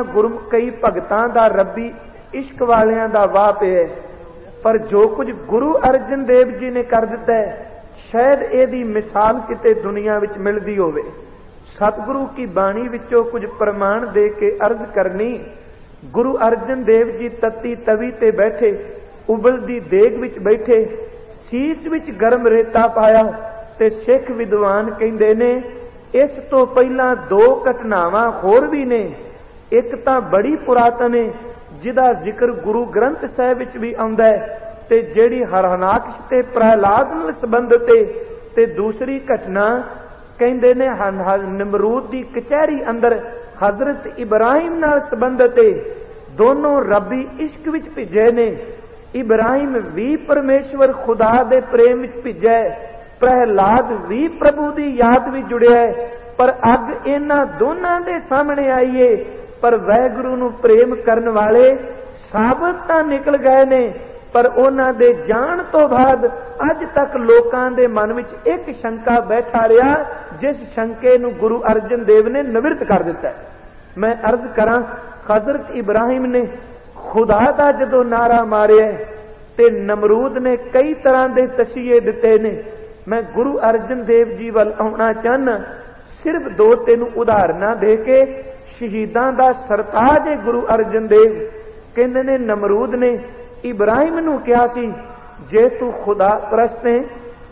ਕਈ ਭਗਤਾਂ ਦਾ ਰੱਬੀ ਇਸ਼ਕ ਵਾਲਿਆਂ ਦਾ ਵਾਹ ਪਿਆ, ਪਰ ਜੋ ਕੁਝ ਗੁਰੂ ਅਰਜਨ ਦੇਵ ਜੀ ਨੇ ਕਰ ਦਿੱਤਾ ਹੈ, ਸ਼ਾਇਦ ਇਹਦੀ ਮਿਸਾਲ ਕਿਤੇ ਦੁਨੀਆ ਵਿੱਚ ਮਿਲਦੀ ਹੋਵੇ। ਸਤਿਗੁਰੂ ਕੀ ਬਾਣੀ ਵਿੱਚੋਂ ਕੁਝ ਪ੍ਰਮਾਣ ਦੇ ਕੇ ਅਰਜ਼ ਕਰਨੀ। ਗੁਰੂ ਅਰਜਨ ਦੇਵ ਜੀ ਤਤੀ ਤਵੀ ਤੇ ਬੈਠੇ, ਉਬਲਦੀ ਦੇਗ ਵਿੱਚ ਬੈਠੇ, ਸੀਸ ਵਿੱਚ ਗਰਮ ਰੇਤਾ ਪਾਇਆ ਤੇ ਸਿੱਖ ਵਿਦਵਾਨ ਕਹਿੰਦੇ ਨੇ ਇਸ ਤੋਂ ਪਹਿਲਾਂ 2 ਘਟਨਾਵਾਂ ਹੋਰ ਵੀ ਨੇ। ਇੱਕ ਤਾਂ ਬੜੀ ਪੁਰਾਤਨ ਹੈ ਜਿਹਦਾ ਜ਼ਿਕਰ ਗੁਰੂ ਗ੍ਰੰਥ ਸਾਹਿਬ ਵਿੱਚ ਵੀ ਆਉਂਦਾ ਹੈ ਤੇ ਜਿਹੜੀ ਹਰਨਾਕਸ਼ ਤੇ ਪ੍ਰਹਿਲਾਦ ਨਾਲ ਸੰਬੰਧਿਤ ਹੈ, ਤੇ ਦੂਸਰੀ ਘਟਨਾ ਕਹਿੰਦੇ ਨੇ ਨਮਰੂਦ ਦੀ ਕਚਹਿਰੀ ਅੰਦਰ ਹਜ਼ਰਤ ਇਬਰਾਹਿਮ ਨਾਲ ਸੰਬੰਧਿਤ ਹੈ। ਦੋਨੋਂ ਰੱਬੀ ਇਸ਼ਕ ਵਿੱਚ ਭਿੱਜੇ ਨੇ। ਇਬਰਾਹਿਮ ਵੀ ਪਰਮੇਸ਼ਵਰ ਖੁਦਾ ਦੇ ਪ੍ਰੇਮ ਵਿੱਚ ਭਿੱਜਿਆ, ਪ੍ਰਹਿਲਾਦ ਵੀ ਪ੍ਰਭੂ ਦੀ ਯਾਦ ਵਿੱਚ ਜੁੜਿਆ, ਪਰ ਅੱਗ ਇਹਨਾਂ ਦੋਨਾਂ ਦੇ ਸਾਹਮਣੇ ਆਈ ਏ। ਪਰ ਵਾਹਿਗੁਰੂ ਨੂੰ ਪ੍ਰੇਮ ਕਰਨ ਵਾਲੇ ਸਾਬਤ ਤਾਂ ਨਿਕਲ ਗਏ ਨੇ, ਪਰ ਉਹਨਾਂ ਦੇ ਜਾਣ ਤੋਂ ਬਾਅਦ ਅੱਜ ਤੱਕ ਲੋਕਾਂ ਦੇ ਮਨ ਵਿੱਚ ਇੱਕ ਸ਼ੰਕਾ ਬੈਠਾ ਰਿਹਾ, ਜਿਸ ਸ਼ੰਕੇ ਨੂੰ ਗੁਰੂ ਅਰਜਨ ਦੇਵ ਨੇ ਨਿਵਰਤ ਕਰ ਦਿੱਤਾ। ਮੈਂ ਅਰਜ਼ ਕਰਾਂ, ਹਜ਼ਰਤ ਇਬਰਾਹਿਮ ਨੇ ਖੁਦਾ ਦਾ ਜਦੋਂ ਨਾਰਾ ਮਾਰਿਆ ਤੇ ਨਮਰੂਦ ਨੇ ਕਈ ਤਰ੍ਹਾਂ ਦੇ ਤਸੀਹੇ ਦਿੱਤੇ ਨੇ, मैं गुरु अर्जन देव जी वल आउणा चाहना। सिर्फ 2-3 उदाहरणा दे के शहीदां दा सरताज है गुरु अर्जन देव। कहंदे ने नमरूद ने इब्राहिम नूं कहा सी, जे तू खुदा परस्त है,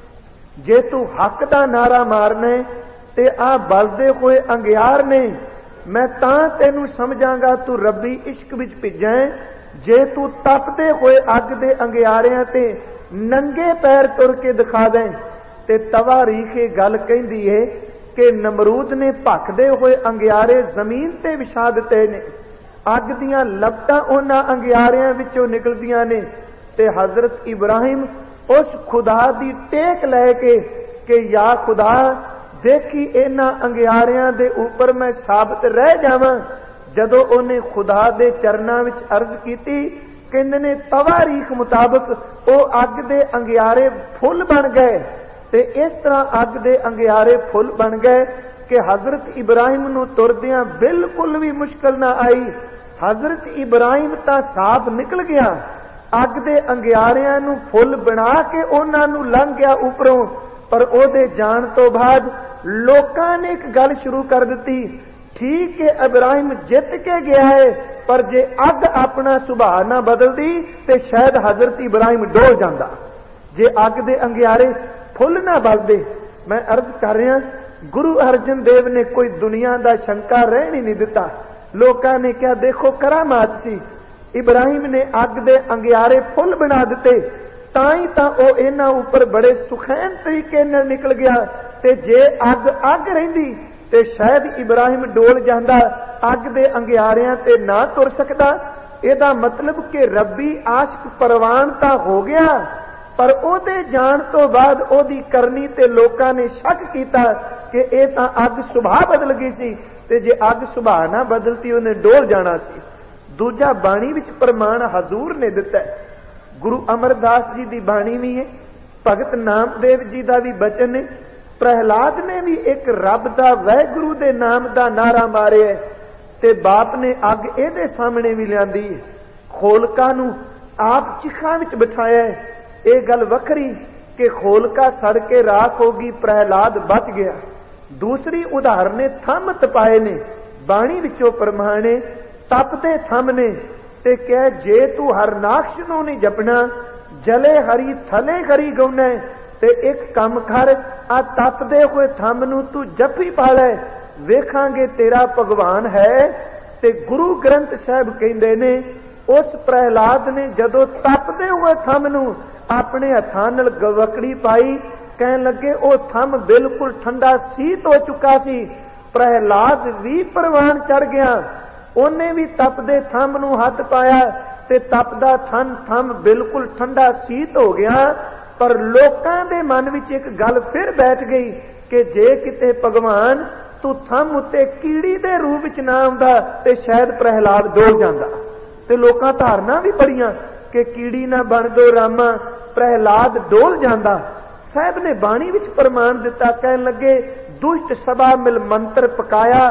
जे तू हक दा नारा मारना ते आ बलदे होए अंगियार ने, मैं तां तैनूं समझांगा तू रब्बी इश्क विच भिजा है। जे तू तपदे होए अग दे अंगियारियां ते नंगे पैर तुर के दिखा दें। ते तवारीख ये गल कहंदी है कि नमरूद ने भखदे होए अंगियारे जमीन ते विछा दिते ने। अग दियां लपटां उन्हां अंगियारियां विचों निकलदियां ने ते हजरत इब्राहिम उस खुदा दी टेक लैके कि या खुदा देखी इन्हां अंगियारियां दे उपर मैं साबित रह जावां। जदों उन्हें खुदा दे चरनां विच अर्ज कीती, कहंदे ने तवारीख मुताबक वो अग दे अंगियारे फुल बन गए। ते इस तरह अग दे अंगियारे फुल बन गए कि हजरत इब्राहिम नूं तुरदियां बिल्कुल भी मुश्किल ना आई। हजरत इब्राहिम तां साफ निकल गया, अग दे अंगियारियां नूं फुल बना के उन्हां नूं लंघ गया उपरों। पर ओदे जाण तो बाद लोकां ने एक गल शुरू कर दी, ठीक है इब्राहिम जित के गया है, पर जे अग अपना सुभाव ना बदलदी ते शायद हजरत इब्राहिम डोल जांदा। जे अग दे अंगियारे फुल ना बलदे। मैं अर्ज कर रहा, गुरु अर्जन देव ने कोई दुनिया दा शंका रहन ही नहीं दिता। लोकां ने क्या देखो करामात सी, इब्राहिम ने अग दे अंगियारे फुल बना दिते, ताई तां ओ इन्हां उपर बड़े सुखैन तरीके नाल निकल गया। ते जे अग रहिंदी ते शायद इब्राहिम डोल जांदा, अग दे अंगियारियां ते ना तुर सकदा। इहदा मतलब कि रब्बी आशिक परवान तां हो गया, पर ओदे जाण तो बाद ओदी करनी ते लोकां ने शक कीता कि इह तां अग सुभाव बदल गई सी, ते जे अग सुभाव ना बदलती उन्हें डोल जाना सी। दूजा बाणी विच प्रमाण हजूर ने दिता है। गुरु अमरदास जी दी बाणी भी है, भगत नामदेव जी दा भी बचन है। प्रहलाद ने भी एक रब दा वाहिगुरू दे नाम दा नारा मारिया ते बाप ने अग इहदे सामने भी लियांदी है। खोलका नूं आप चिखां विच बिठाया है। यह गल वखरी कि खोलका सड़ के राख हो गई, प्रहलाद बच गया। दूसरी उदाहरण ने थम तपाए ने, बाणी विचों प्रमाणे तपदे थम ने ते कह जे तू हरनाक्ष नूं नहीं जपना, जले हरी थले हरी गौना ते एक कम कर, आ तपदे हुए थम नूं तू जपी पाले, वेखांगे तेरा भगवान है। ते गुरु ग्रंथ साहिब कहंदे ने उस प्रहलाद ने जदों तपदे हुए थम नूं अपने हथां नाल गवकड़ी पाई, कहन लगे ओ थम बिल्कुल ठंडा सीत हो चुका सी। प्रहलाद भी परवान चढ़ गया, उन्हें भी तपदे थम नूं हथ पाया ते तपदा थम बिल्कुल ठंडा सीत हो गया। पर लोकां दे मन विच एक गल फिर बैठ गई कि जे किते भगवान तू थम उत्ते कीड़ी दे रूप विच ना आउंदा ते शायद प्रहलाद डोल जांदा। ते लोकां धारना भी पड़ियां कि कीड़ी ना बन दो रामा, प्रहलाद डोल जांदा। साहिब ने बाणी विच प्रमाण दिता, कहन लगे दुष्ट सभा मिल मंत्र पकाया,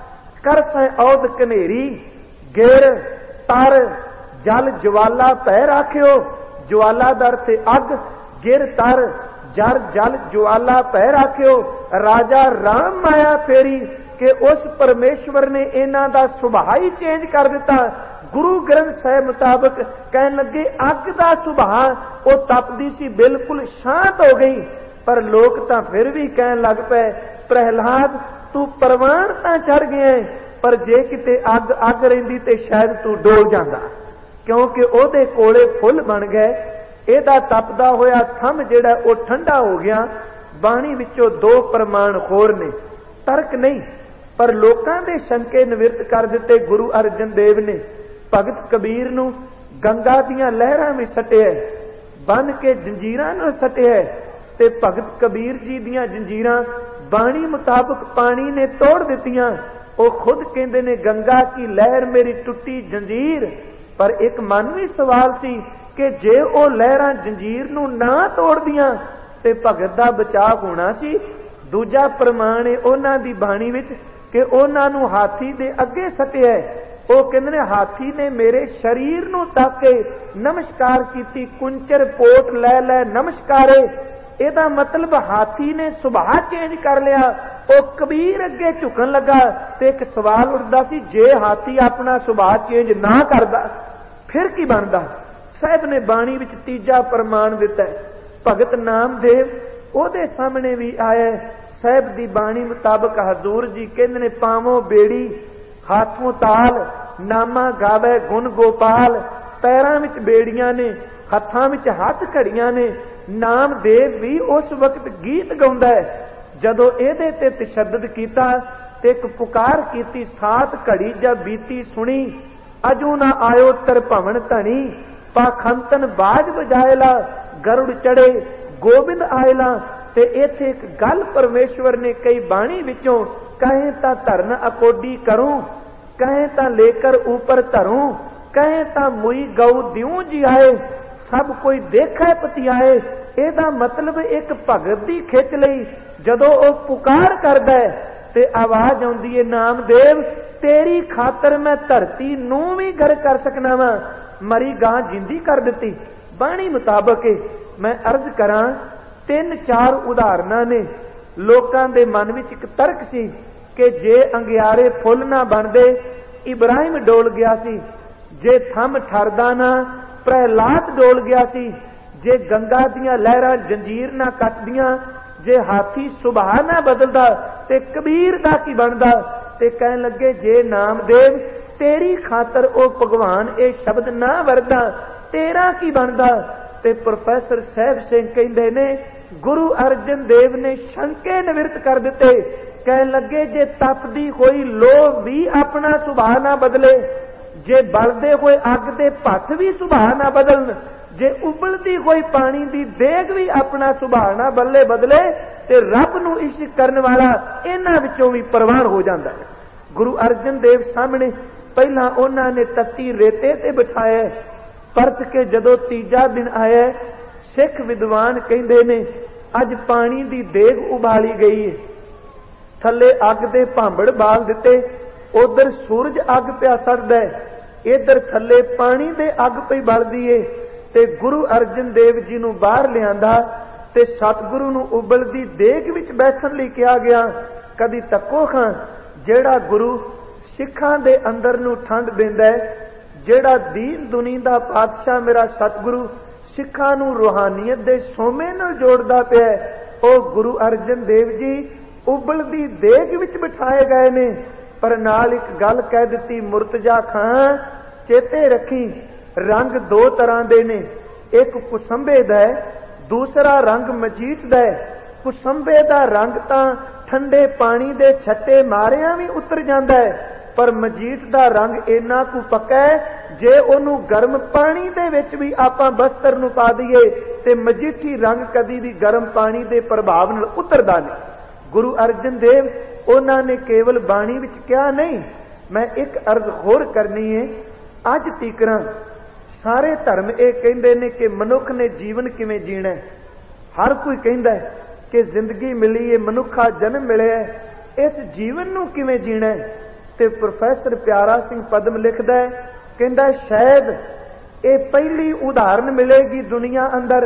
कर सै औद कनेरी, गिर तर जल ज्वाला पै राखियो। ज्वाला दर से अग, गिर तर जर जल ज्वाला पै राखियो। राजा राम माया फेरी कि उस परमेश्वर ने इन्हां दा सुभाव ही चेंज कर दिता। गुरु ग्रंथ साहिब मुताबक कहन लगे अग दा सुभाव वो तपदी सी बिल्कुल शांत हो गई। पर लोग तां फिर भी कहन लग पे प्रहलाद तू परवान तां चढ़ गया है, पर जे किते अग रहिंदी ते शायद तू डोल जांदा, क्योंकि ओदे कोले फुल बन गए। ਇਹਦਾ ਤਪਦਾ ਹੋਇਆ ਥੰਮ ਜਿਹੜਾ ਉਹ ਠੰਡਾ ਹੋ ਗਿਆ। ਬਾਣੀ ਵਿੱਚੋਂ 2 ਪ੍ਰਮਾਣ ਹੋਰ ਨੇ, ਤਰਕ ਨਹੀਂ, ਪਰ ਲੋਕਾਂ ਦੇ ਸ਼ੰਕੇ ਨਿਵਰਤ ਕਰ ਦਿੱਤੇ ਗੁਰੂ ਅਰਜਨ ਦੇਵ ਨੇ। ਭਗਤ ਕਬੀਰ ਨੂੰ ਗੰਗਾ ਦੀਆਂ ਲਹਿਰਾਂ ਵਿੱਚ ਸੱਟਿਆ, ਬੰਨ ਕੇ ਜੰਜੀਰਾਂ ਨਾਲ ਸੱਟਿਆ, ਤੇ ਭਗਤ ਕਬੀਰ ਜੀ ਦੀਆਂ ਜੰਜੀਰਾਂ ਬਾਣੀ ਮੁਤਾਬਕ ਪਾਣੀ ਨੇ ਤੋੜ ਦਿੱਤੀਆਂ। ਉਹ ਖੁਦ ਕਹਿੰਦੇ ਨੇ ਗੰਗਾ ਕੀ ਲਹਿਰ ਮੇਰੀ ਟੁੱਟੀ ਜੰਜੀਰ। ਪਰ ਇੱਕ ਮਨ ਵਿੱਚ ਸਵਾਲ ਸੀ कि जे वो लहरां जंजीर नूं ना तोड़दियां ते भगत दा बचाव होना सी। दूजा प्रमाण है उन्हां दी बाणी विच कि उन्हां नूं हाथी दे अगे सटिया। वो कहंदे ने हाथी ने मेरे शरीर नूं तक के नमस्कार कीती, कुंचर पोट लै लै नमस्कारे। ਇਹਦਾ ਮਤਲਬ ਹਾਥੀ ਨੇ ਸੁਭਾਅ ਚੇਂਜ ਕਰ ਲਿਆ। ਉਹ ਕਬੀਰ ਅੱਗੇ ਝੁਕਣ ਲੱਗਾ ਤੇ ਇੱਕ ਸਵਾਲ ਉੱਠਦਾ ਸੀ, ਜੇ ਹਾਥੀ ਆਪਣਾ ਸੁਭਾਅ ਚੇਂਜ ਨਾ ਕਰਦਾ ਫਿਰ ਕੀ ਬਣਦਾ? ਸਾਹਿਬ ਨੇ ਬਾਣੀ ਵਿੱਚ ਤੀਜਾ ਪ੍ਰਮਾਣ ਦਿੱਤਾ। ਭਗਤ ਨਾਮਦੇਵ ਉਹਦੇ ਸਾਹਮਣੇ ਵੀ ਆਇਆ। ਸਾਹਿਬ ਦੀ ਬਾਣੀ ਮੁਤਾਬਕ ਹਜ਼ੂਰ ਜੀ ਕਹਿੰਦੇ ਨੇ, ਪਾਵੋਂ ਬੇੜੀ ਹਾਥੋਂ ਤਾਲ, ਨਾਮਾ ਗਾਵੇ ਗੁਣ ਗੋਪਾਲ। ਪੈਰਾਂ ਵਿੱਚ ਬੇੜੀਆਂ ਨੇ, ਹੱਥਾਂ ਵਿੱਚ ਹੱਥ ਘੜੀਆਂ ਨੇ। ਨਾਮਦੇਵ ਵੀ ਉਸ ਵਕਤ ਗੀਤ ਗਾਉਂਦਾ ਹੈ। ਜਦੋਂ ਇਹਦੇ ਤੇ ਤਸ਼ੱਦਦ ਕੀਤਾ ਤੇ ਇੱਕ ਪੁਕਾਰ ਕੀਤੀ, ਸਾਤ ਘੜੀ ਜਦ ਬੀਤੀ ਸੁਣੀ, ਅਜੂ ਨਾ ਆਇਓ ਤਰ ਭਵਨ ਧਣੀ। ਪਾਖੰਤਨ ਬਾਜ ਵਜਾਇਲਾ, ਗਰੁੜ ਚੜੇ ਗੋਬਿੰਦ ਆਇਲਾ। ਤੇ ਇੱਥੇ ਇੱਕ ਗੱਲ ਪਰਮੇਸ਼ਵਰ ਨੇ ਕਈ ਬਾਣੀ ਵਿੱਚੋਂ, ਕਹੇ ਤਾਂ ਧਰਨ ਅਕੋਡੀ ਕਰੂੰ, ਕਹੇ ਤਾਂ ਲੇਕਰ ਉਪਰ ਧਰੂੰ, ਕਹੇ ਤਾਂ ਮੁਈ ਗਊ ਦਿਉ ਜੀ ਆਏ, ਸਭ ਕੋਈ ਦੇਖੇ ਪਤਿਆਏ। ਇਹਦਾ ਮਤਲਬ ਇੱਕ ਭਗਤ ਦੀ ਖਿੱਚ ਲਈ ਜਦੋਂ ਉਹ ਪੁਕਾਰ ਕਰਦਾ ਤੇ ਆਵਾਜ਼ ਆਉਂਦੀ ਹੈ, ਨਾਮਦੇਵ ਤੇਰੀ ਖਾਤਰ ਮੈਂ ਧਰਤੀ ਨੂੰ ਵੀ ਗਰ ਕਰ ਸਕਣਾ ਵਾ, ਮਰੀ ਗਾਂ ਜਿੰਦੀ ਕਰ ਦਿੱਤੀ। ਬਾਣੀ ਮੁਤਾਬਕ ਮੈਂ ਅਰਜ਼ ਕਰਾਂ, 3-4 ਉਦਾਹਰਨਾਂ ਨੇ। ਲੋਕਾਂ ਦੇ ਮਨ ਵਿੱਚ ਇੱਕ ਤਰਕ ਸੀ ਕਿ ਜੇ ਅੰਗਿਆਰੇ ਫੁੱਲ ਨਾ ਬਣਦੇ, ਇਬਰਾਹਿਮ ਡੋਲ ਗਿਆ ਸੀ। ਜੇ ਥੰਮ ਠਰਦਾ ਨਾ, ਪ੍ਰਹਿਲਾਦ ਡੋਲ ਗਿਆ ਸੀ। ਜੇ ਗੰਗਾ ਦੀਆਂ ਲਹਿਰਾਂ ਜੰਜੀਰ ਨਾ ਕੱਟਦੀਆਂ, ਜੇ ਹਾਥੀ ਸੁਭਾਅ ਨਾ ਬਦਲਦਾ ਤੇ ਕਬੀਰ ਦਾ ਕੀ ਬਣਦਾ? ਤੇ ਕਹਿਣ ਲੱਗੇ, ਜੇ ਨਾਮਦੇਵ ਤੇਰੀ ਖਾਤਰ ਉਹ ਭਗਵਾਨ ਇਹ ਸ਼ਬਦ ਨਾ ਵਰਦਾ, ਤੇਰਾ ਕੀ ਬਣਦਾ? ਤੇ ਪ੍ਰੋਫੈਸਰ ਸਾਹਿਬ ਸਿੰਘ ਕਹਿੰਦੇ ਨੇ, ਗੁਰੂ ਅਰਜਨ ਦੇਵ ਨੇ ਸ਼ੰਕੇ ਨਿਵਰਤ ਕਰ ਦਿੱਤੇ। ਕਹਿਣ ਲੱਗੇ, ਜੇ ਤਪਦੀ ਹੋਈ ਲੋਹ ਵੀ ਆਪਣਾ ਸੁਭਾਅ ਨਾ ਬਦਲੇ, ਜੇ ਬਲਦੇ ਹੋਏ ਅੱਗ ਦੇ ਭੱਠ ਵੀ ਸੁਭਾਅ ਨਾ ਬਦਲਣ, ਜੇ ਉਬਲਦੀ ਹੋਈ ਪਾਣੀ ਦੀ ਦੇਗ ਵੀ ਆਪਣਾ ਸੁਭਾਅ ਨਾ ਬਦਲੇ ਤੇ ਰੱਬ ਨੂੰ ਇਸ਼ਕ ਕਰਨ ਵਾਲਾ ਇਹਨਾਂ ਵਿੱਚੋਂ ਵੀ ਪ੍ਰਵਾਨ ਹੋ ਜਾਂਦਾ ਹੈ। ਗੁਰੂ ਅਰਜਨ ਦੇਵ ਸਾਹਮਣੇ ਪਹਿਲਾਂ ਉਹਨਾਂ ਨੇ ਤੱਤੀ ਰੇਤੇ ਤੇ ਬਿਠਾਇਆ। ਪਰਤ ਕੇ ਜਦੋਂ ਤੀਜਾ ਦਿਨ ਆਇਆ, ਸਿੱਖ ਵਿਦਵਾਨ ਕਹਿੰਦੇ ਨੇ, ਅੱਜ ਪਾਣੀ ਦੀ ਦੇਗ ਉਬਾਲੀ ਗਈ ਹੈ, ਥੱਲੇ ਅੱਗ ਦੇ ਭਾਂਬੜ ਬਾਲ ਦਿੱਤੇ, ਉਧਰ ਸੂਰਜ ਅੱਗ ਪਿਆ ਸੜਦਾ, ਇਧਰ ਥੱਲੇ ਪਾਣੀ ਦੇ ਅੱਗ ਪਈ ਬਲਦੀ ਏ। ਤੇ ਗੁਰੂ ਅਰਜਨ ਦੇਵ ਜੀ ਨੂੰ ਬਾਹਰ ਲਿਆਂਦਾ ਤੇ ਸਤਿਗੁਰੂ ਨੂੰ ਉਬਲਦੀ ਦੇਗ ਵਿੱਚ ਬੈਠਣ ਲਈ ਕਿਹਾ ਗਿਆ। ਕਦੀ ਤੱਕੋ ਖਾਂ, ਜਿਹੜਾ ਗੁਰੂ ਸਿੱਖਾਂ ਦੇ ਅੰਦਰ ਨੂੰ ਠੰਡ ਦਿੰਦਾ ਹੈ, ਜਿਹੜਾ ਦੀਨ ਦੁਨੀ ਦਾ ਪਾਤਸ਼ਾਹ ਮੇਰਾ ਸਤਿਗੁਰੂ ਸਿੱਖਾਂ ਨੂੰ ਰੂਹਾਨੀਅਤ ਦੇ ਸੋਮੇ ਨਾਲ ਜੋੜਦਾ ਪਿਆ, ਉਹ ਗੁਰੂ ਅਰਜਨ ਦੇਵ ਜੀ ਉਬਲਦੀ ਦੇਗ ਵਿੱਚ ਬਿਠਾਏ ਗਏ ਨੇ। ਪਰ ਨਾਲ ਇੱਕ ਗੱਲ ਕਹਿ ਦਿੱਤੀ, ਮੁਰਤਜ਼ਾ ਖਾਂ ਚੇਤੇ ਰੱਖੀ, ਰੰਗ 2 ਤਰ੍ਹਾਂ ਦੇ ਨੇ, ਇੱਕ ਕੁਸੰਬੇ ਦਾ ਹੈ, ਦੂਸਰਾ ਰੰਗ ਮਜੀਠ ਦਾ ਹੈ। ਕੁਸੰਬੇ ਦਾ ਰੰਗ ਤਾਂ ਠੰਡੇ ਪਾਣੀ ਦੇ ਛੱਟੇ ਮਾਰਿਆਂ ਵੀ ਉਤਰ ਜਾਂਦਾ ਹੈ, ਪਰ ਮਜੀਠ ਦਾ ਰੰਗ ਇੰਨਾ ਕੁ ਪੱਕਾ ਹੈ, ਜੇ ਉਹਨੂੰ ਗਰਮ ਪਾਣੀ ਦੇ ਵਿੱਚ ਵੀ ਆਪਾਂ ਬਸਤਰ ਨੂੰ ਪਾ ਦਈਏ ਤੇ ਮਜੀਠੀ ਰੰਗ ਕਦੀ ਵੀ ਗਰਮ ਪਾਣੀ ਦੇ ਪ੍ਰਭਾਵ ਨਾਲ ਉਤਰਦਾ ਨਹੀਂ। ਗੁਰੂ ਅਰਜਨ ਦੇਵ ਉਹਨਾਂ ਨੇ ਕੇਵਲ ਬਾਣੀ ਵਿੱਚ ਕਿਹਾ ਨਹੀਂ। ਮੈਂ ਇੱਕ ਅਰਜ਼ ਹੋਰ ਕਰਨੀ ਹੈ। ਅੱਜ ਤੀਕਰਾਂ ਸਾਰੇ ਧਰਮ ਇਹ ਕਹਿੰਦੇ ਨੇ ਕਿ ਮਨੁੱਖ ਨੇ ਜੀਵਨ ਕਿਵੇਂ ਜੀਣਾ ਹੈ। ਹਰ ਕੋਈ ਕਹਿੰਦਾ ਹੈ ਕਿ ਜ਼ਿੰਦਗੀ ਮਿਲੀ ਹੈ, ਮਨੁੱਖਾ ਜਨਮ ਮਿਲਿਆ ਹੈ, ਇਸ ਜੀਵਨ ਨੂੰ ਕਿਵੇਂ ਜੀਣਾ ਹੈ। ਤੇ ਪ੍ਰੋਫੈਸਰ ਪਿਆਰਾ ਸਿੰਘ ਪਦਮ ਲਿਖਦਾ ਹੈ, ਕਹਿੰਦਾ ਸ਼ਾਇਦ ਇਹ ਪਹਿਲੀ ਉਦਾਹਰਨ ਮਿਲੇਗੀ ਦੁਨੀਆ ਅੰਦਰ।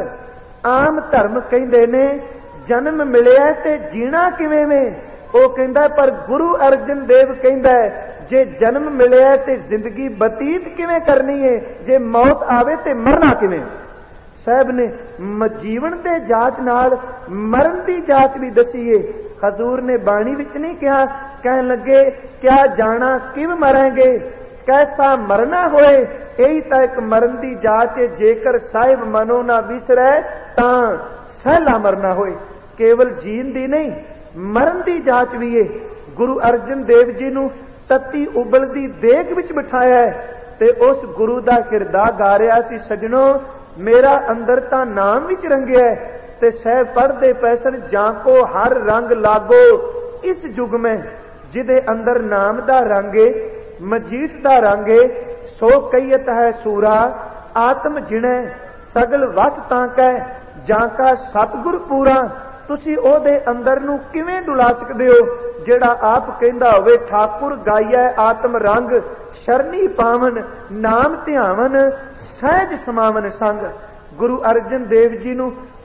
ਆਮ ਧਰਮ ਕਹਿੰਦੇ ਨੇ ਜਨਮ ਮਿਲਿਆ ਤੇ ਜੀਣਾ ਕਿਵੇਂ ਵੇ। ਉਹ ਕਹਿੰਦਾ ਪਰ ਗੁਰੂ ਅਰਜਨ ਦੇਵ ਕਹਿੰਦਾ ਜੇ ਜਨਮ ਮਿਲਿਆ ਤੇ ਜ਼ਿੰਦਗੀ ਬਤੀਤ ਕਿਵੇਂ ਕਰਨੀ ਹੈ, ਜੇ ਮੌਤ ਆਵੇ ਤੇ ਮਰਨਾ ਕਿਵੇਂ। ਸਾਹਿਬ ਨੇ ਜੀਵਨ ਦੇ ਜਾਂਚ ਨਾਲ ਮਰਨ ਦੀ ਜਾਂਚ ਵੀ ਦਸੀ ਏ। ਹਜ਼ੂਰ ਨੇ ਬਾਣੀ ਵਿੱਚ ਨਹੀਂ ਕਿਹਾ, ਕਹਿਣ ਲੱਗੇ ਕਿਆ ਜਾਣਾ ਕਿਵ ਮਰਾਂਗੇ, कैसा मरना होए, यही तो एक मरण की जाच है। जेकर साहिब मनो ना विसरै तां सहला मरना होए। केवल जीन दी नहीं, मरण की जाच भी है। गुरु अर्जन देव जी नूं तत्ती उबलदी देग विच बिठाया है ते उस गुरु दा किरदार गा रहा सी, सजनो मेरा अंदर तां नाम विच रंगिया है। ते सह पढ़दे पैसन जाको हर रंग लागो इस युग में, जिदे अंदर नाम दा रंगे मजीत दा रंगे, सो कईयत है सूरा आत्म जिणे सगल वस तांकै जांका सतगुर पूरा। तुसी ओदे अंदर नूं किवें डुला सकदे हो जेड़ा आप कहंदा होवे ठाकुर गाइया आत्म रंग, शरणी पावन नाम ध्यावन सहज समावन संग। गुरु अर्जन देव जी नूं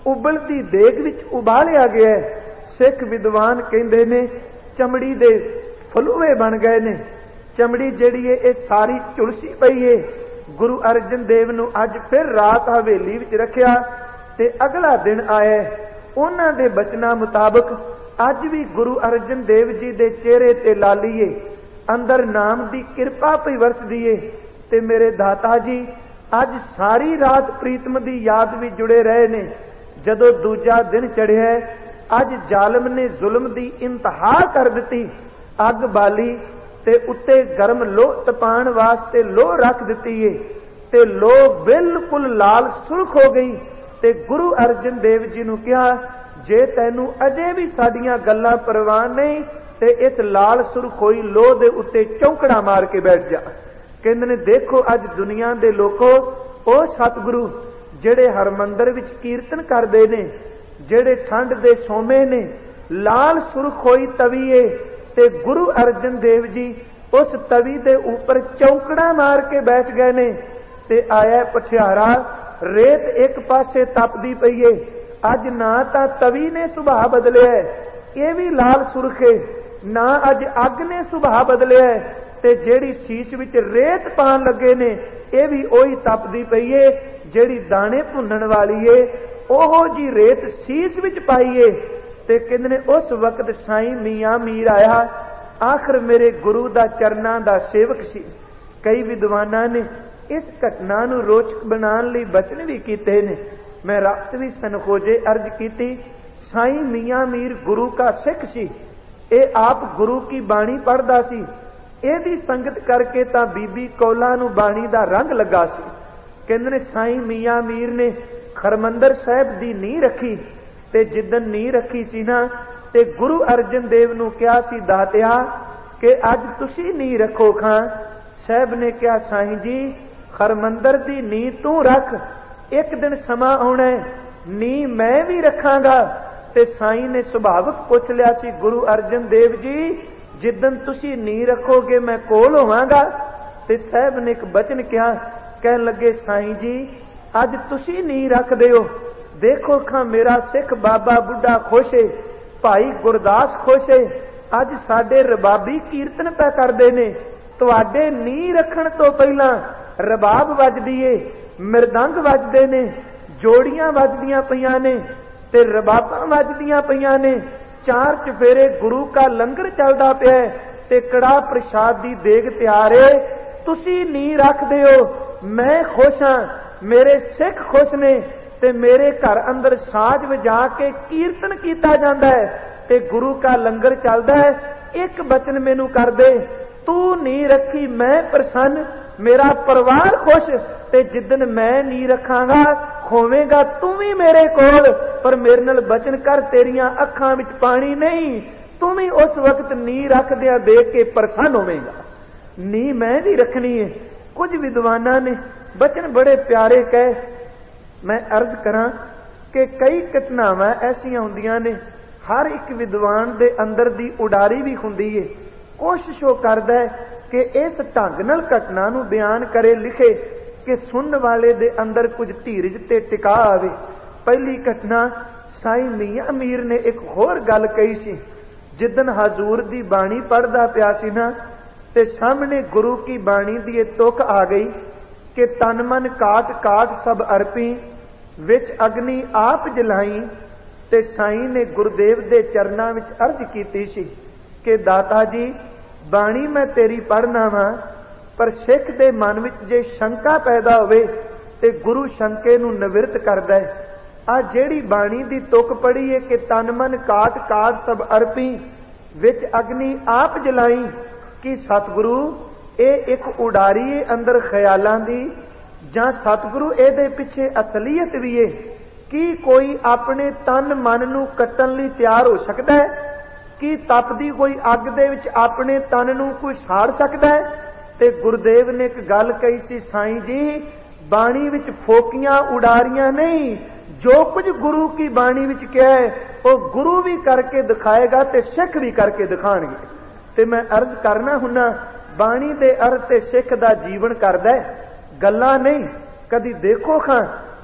उबलती देग विच उबालिया गया है। सिख विद्वान कहते ने चमड़ी दे फलूए बन गए ने। चमड़ी जिहड़ी है ये सारी झुलसी पई है। गुरु अर्जन देव नूं अज फिर रात हवेली विच रखिया ते अगला दिन आया। उन्हां दे बचनां मुताबक अज भी गुरु अर्जन देव जी दे चेहरे ते लालीए अंदर नाम दी किरपा पई वरसदी है। ते मेरे दाता जी अज सारी रात प्रीतम दी याद भी जुड़े रहे ने। जदों दूजा दिन चढ़िया अज जालम ने जुल्म दी इंतहा कर दी। अग बाली ते उत्ते गर्म लोह तपाण वास्ते लोह रख दी है ते लोह बिल्कुल लाल सुर्ख हो गई। ते गुरु अर्जन देव जी नूं कहा जे तैनू अजे भी साडियां गल्लां परवाह नहीं ते इस लाल सुर्ख होई लोह दे उत्ते चौंकड़ा मार के बैठ जा। कहंदे ने देखो अज दुनिया दे लोको ओ सतगुरु जेड़े हरमंदर विच कीर्तन करदे ने, जेड़े ठंड दे सोमे ने, लाल सुर्ख होई तवी है ते गुरु अर्जन देव जी उस तवी दे ऊपर चौंकड़ा मार के बैठ गए ने। ते आया पठियारा रेत एक पासे तपदी पई है। अज ना तां तवी ने सुभाव बदलिया है, ये भी लाल सुर्ख है, ना अज अग ने सुभाव बदलिया है ते जेड़ी शीश विच रेत पान लगे ने ये भी ओही तपदी पई है। जेड़ी दाने भुनण वाली है ओहो जी रेत शीश विच पाई है। ते कहंदे ने उस वक्त साईं मियां मीर आया। आखिर मेरे गुरु दा चरनां दा सेवक सी। कई विद्वानां ने इस घटना नूं रोचक बनाने लई बचन भी कीते ने। मैं रात भी सनखोजे अर्ज कीती। साईं मियां मीर गुरु का सिख सी। ये आप गुरु की बाणी पढ़दा सी। ਇਹਦੀ संगत करके तां बीबी कौला नूं बाणी दा रंग लगा सी। कहंदे ने साईं मियां मीर ने हरमंदर साहिब दी नींह रखी ते जिद्दन नींह रखी सी ना ते गुरु अर्जन देव नूं कहा सी दातिया कि अज तुसी नींह रखो खां। साहिब ने कहा साईं जी हरमंदर दी नींह तू रख, एक दिन समा आउणा नींह मैं भी रखांगा। ते साईं ने सुभावक पुछ लिया सी गुरु अर्जन देव जी जिदन तुसी नींह रखोगे मैं कोल होवांगा। ते साहब ने एक बचन कहा, कहन लगे साईं जी अज तुसी नींह रख दिओ। देखो खां मेरा सिख बाबा बुढ़ा खुश है, भाई गुरदास खुश है। अज साडे रबाबी कीर्तन पै करदे ने। तुहाडे नींह रखण तो पहला रबाब वजदी है, मृदंग वजदे ने, जोड़ियां वजदियां पईयां ने ते रबाबां वजदियां पईयां ने। चार चफेरे गुरु का लंगर चलदा पिया ते कड़ा प्रसाद दी देग तैयार है। तुसी नींह रख दिओ, मैं खुश हां, मेरे सिख खुश ने ते मेरे घर अंदर साज वजा के कीर्तन कीता जांदा है ते गुरु का लंगर चलदा है। एक बचन मैनू कर दे, तू नींह रखी मैं प्रसन्न, मेरा परिवार खुश। ते जिदन मैं नींह रखांगा खोवेगा तू भी मेरे कोल, पर मेरे नाल बचन कर तेरियां अखां विच पानी नहीं, तू भी उस वक्त नींह रख दिया देख के प्रसन्न होवेगा। नींह मैं भी रखनी है। कुछ विद्वानां ने बचन बड़े प्यारे कहे। मैं अर्ज करा कि कई घटनावां ऐसियां हुंदियां ने, हर एक विद्वान दे अंदर दी उडारी भी हुंदी है। कोशिश वो करदा है कि इस ढंग नाल घटना नूं बयान करे, लिखे कि सुनने वाले दे अंदर कुछ धीरज ते टिका आवे। पहली घटना साईं मियां मीर ने एक होर गल कही सी। जिदन हजूर दी बाणी पढ़दा पिया सी ना ते सामने गुरु की बाणी दी ये तुक आ गई कि तन मन काट काट सब अर्पी, विच अग्नि आप जलाई। ते साईं ने गुरुदेव दे चरनां विच अर्ज कीती सी कि दाता जी बाणी मैं तेरी पढ़ना वा, पर सिख दे मन विच जे शंका पैदा होवे ते गुरु शंके नूं निवृत्त करदा है। आ जेड़ी बाणी दी तुक पढ़ी है कि तन मन काट काट सब अर्पी, विच अग्नि आप जलाई, कि सतगुरु ये एक उडारी है अंदर ख्यालां दी, जां सतगुरु इहदे पिछे असलीयत भी है कि कोई अपने तन मन नूं कट्टण लई तैयार हो सकदा है, कि तपदी कोई अग दे विच अपने तन नूं कोई साड़ सकदा है। ते गुरुदेव ने एक गल कही सी, साईं जी बाणी विच फोकियां उडारियां नहीं, जो कुछ गुरु की बाणी विच कहा है वो गुरु भी करके दिखाएगा ते सिख भी करके दिखाणगे। ते मैं अर्ज करना हुन्ना बाणी दे अर्थ ते सिख दा जीवन करदा है, गल्लां नहीं। कदी देखो खां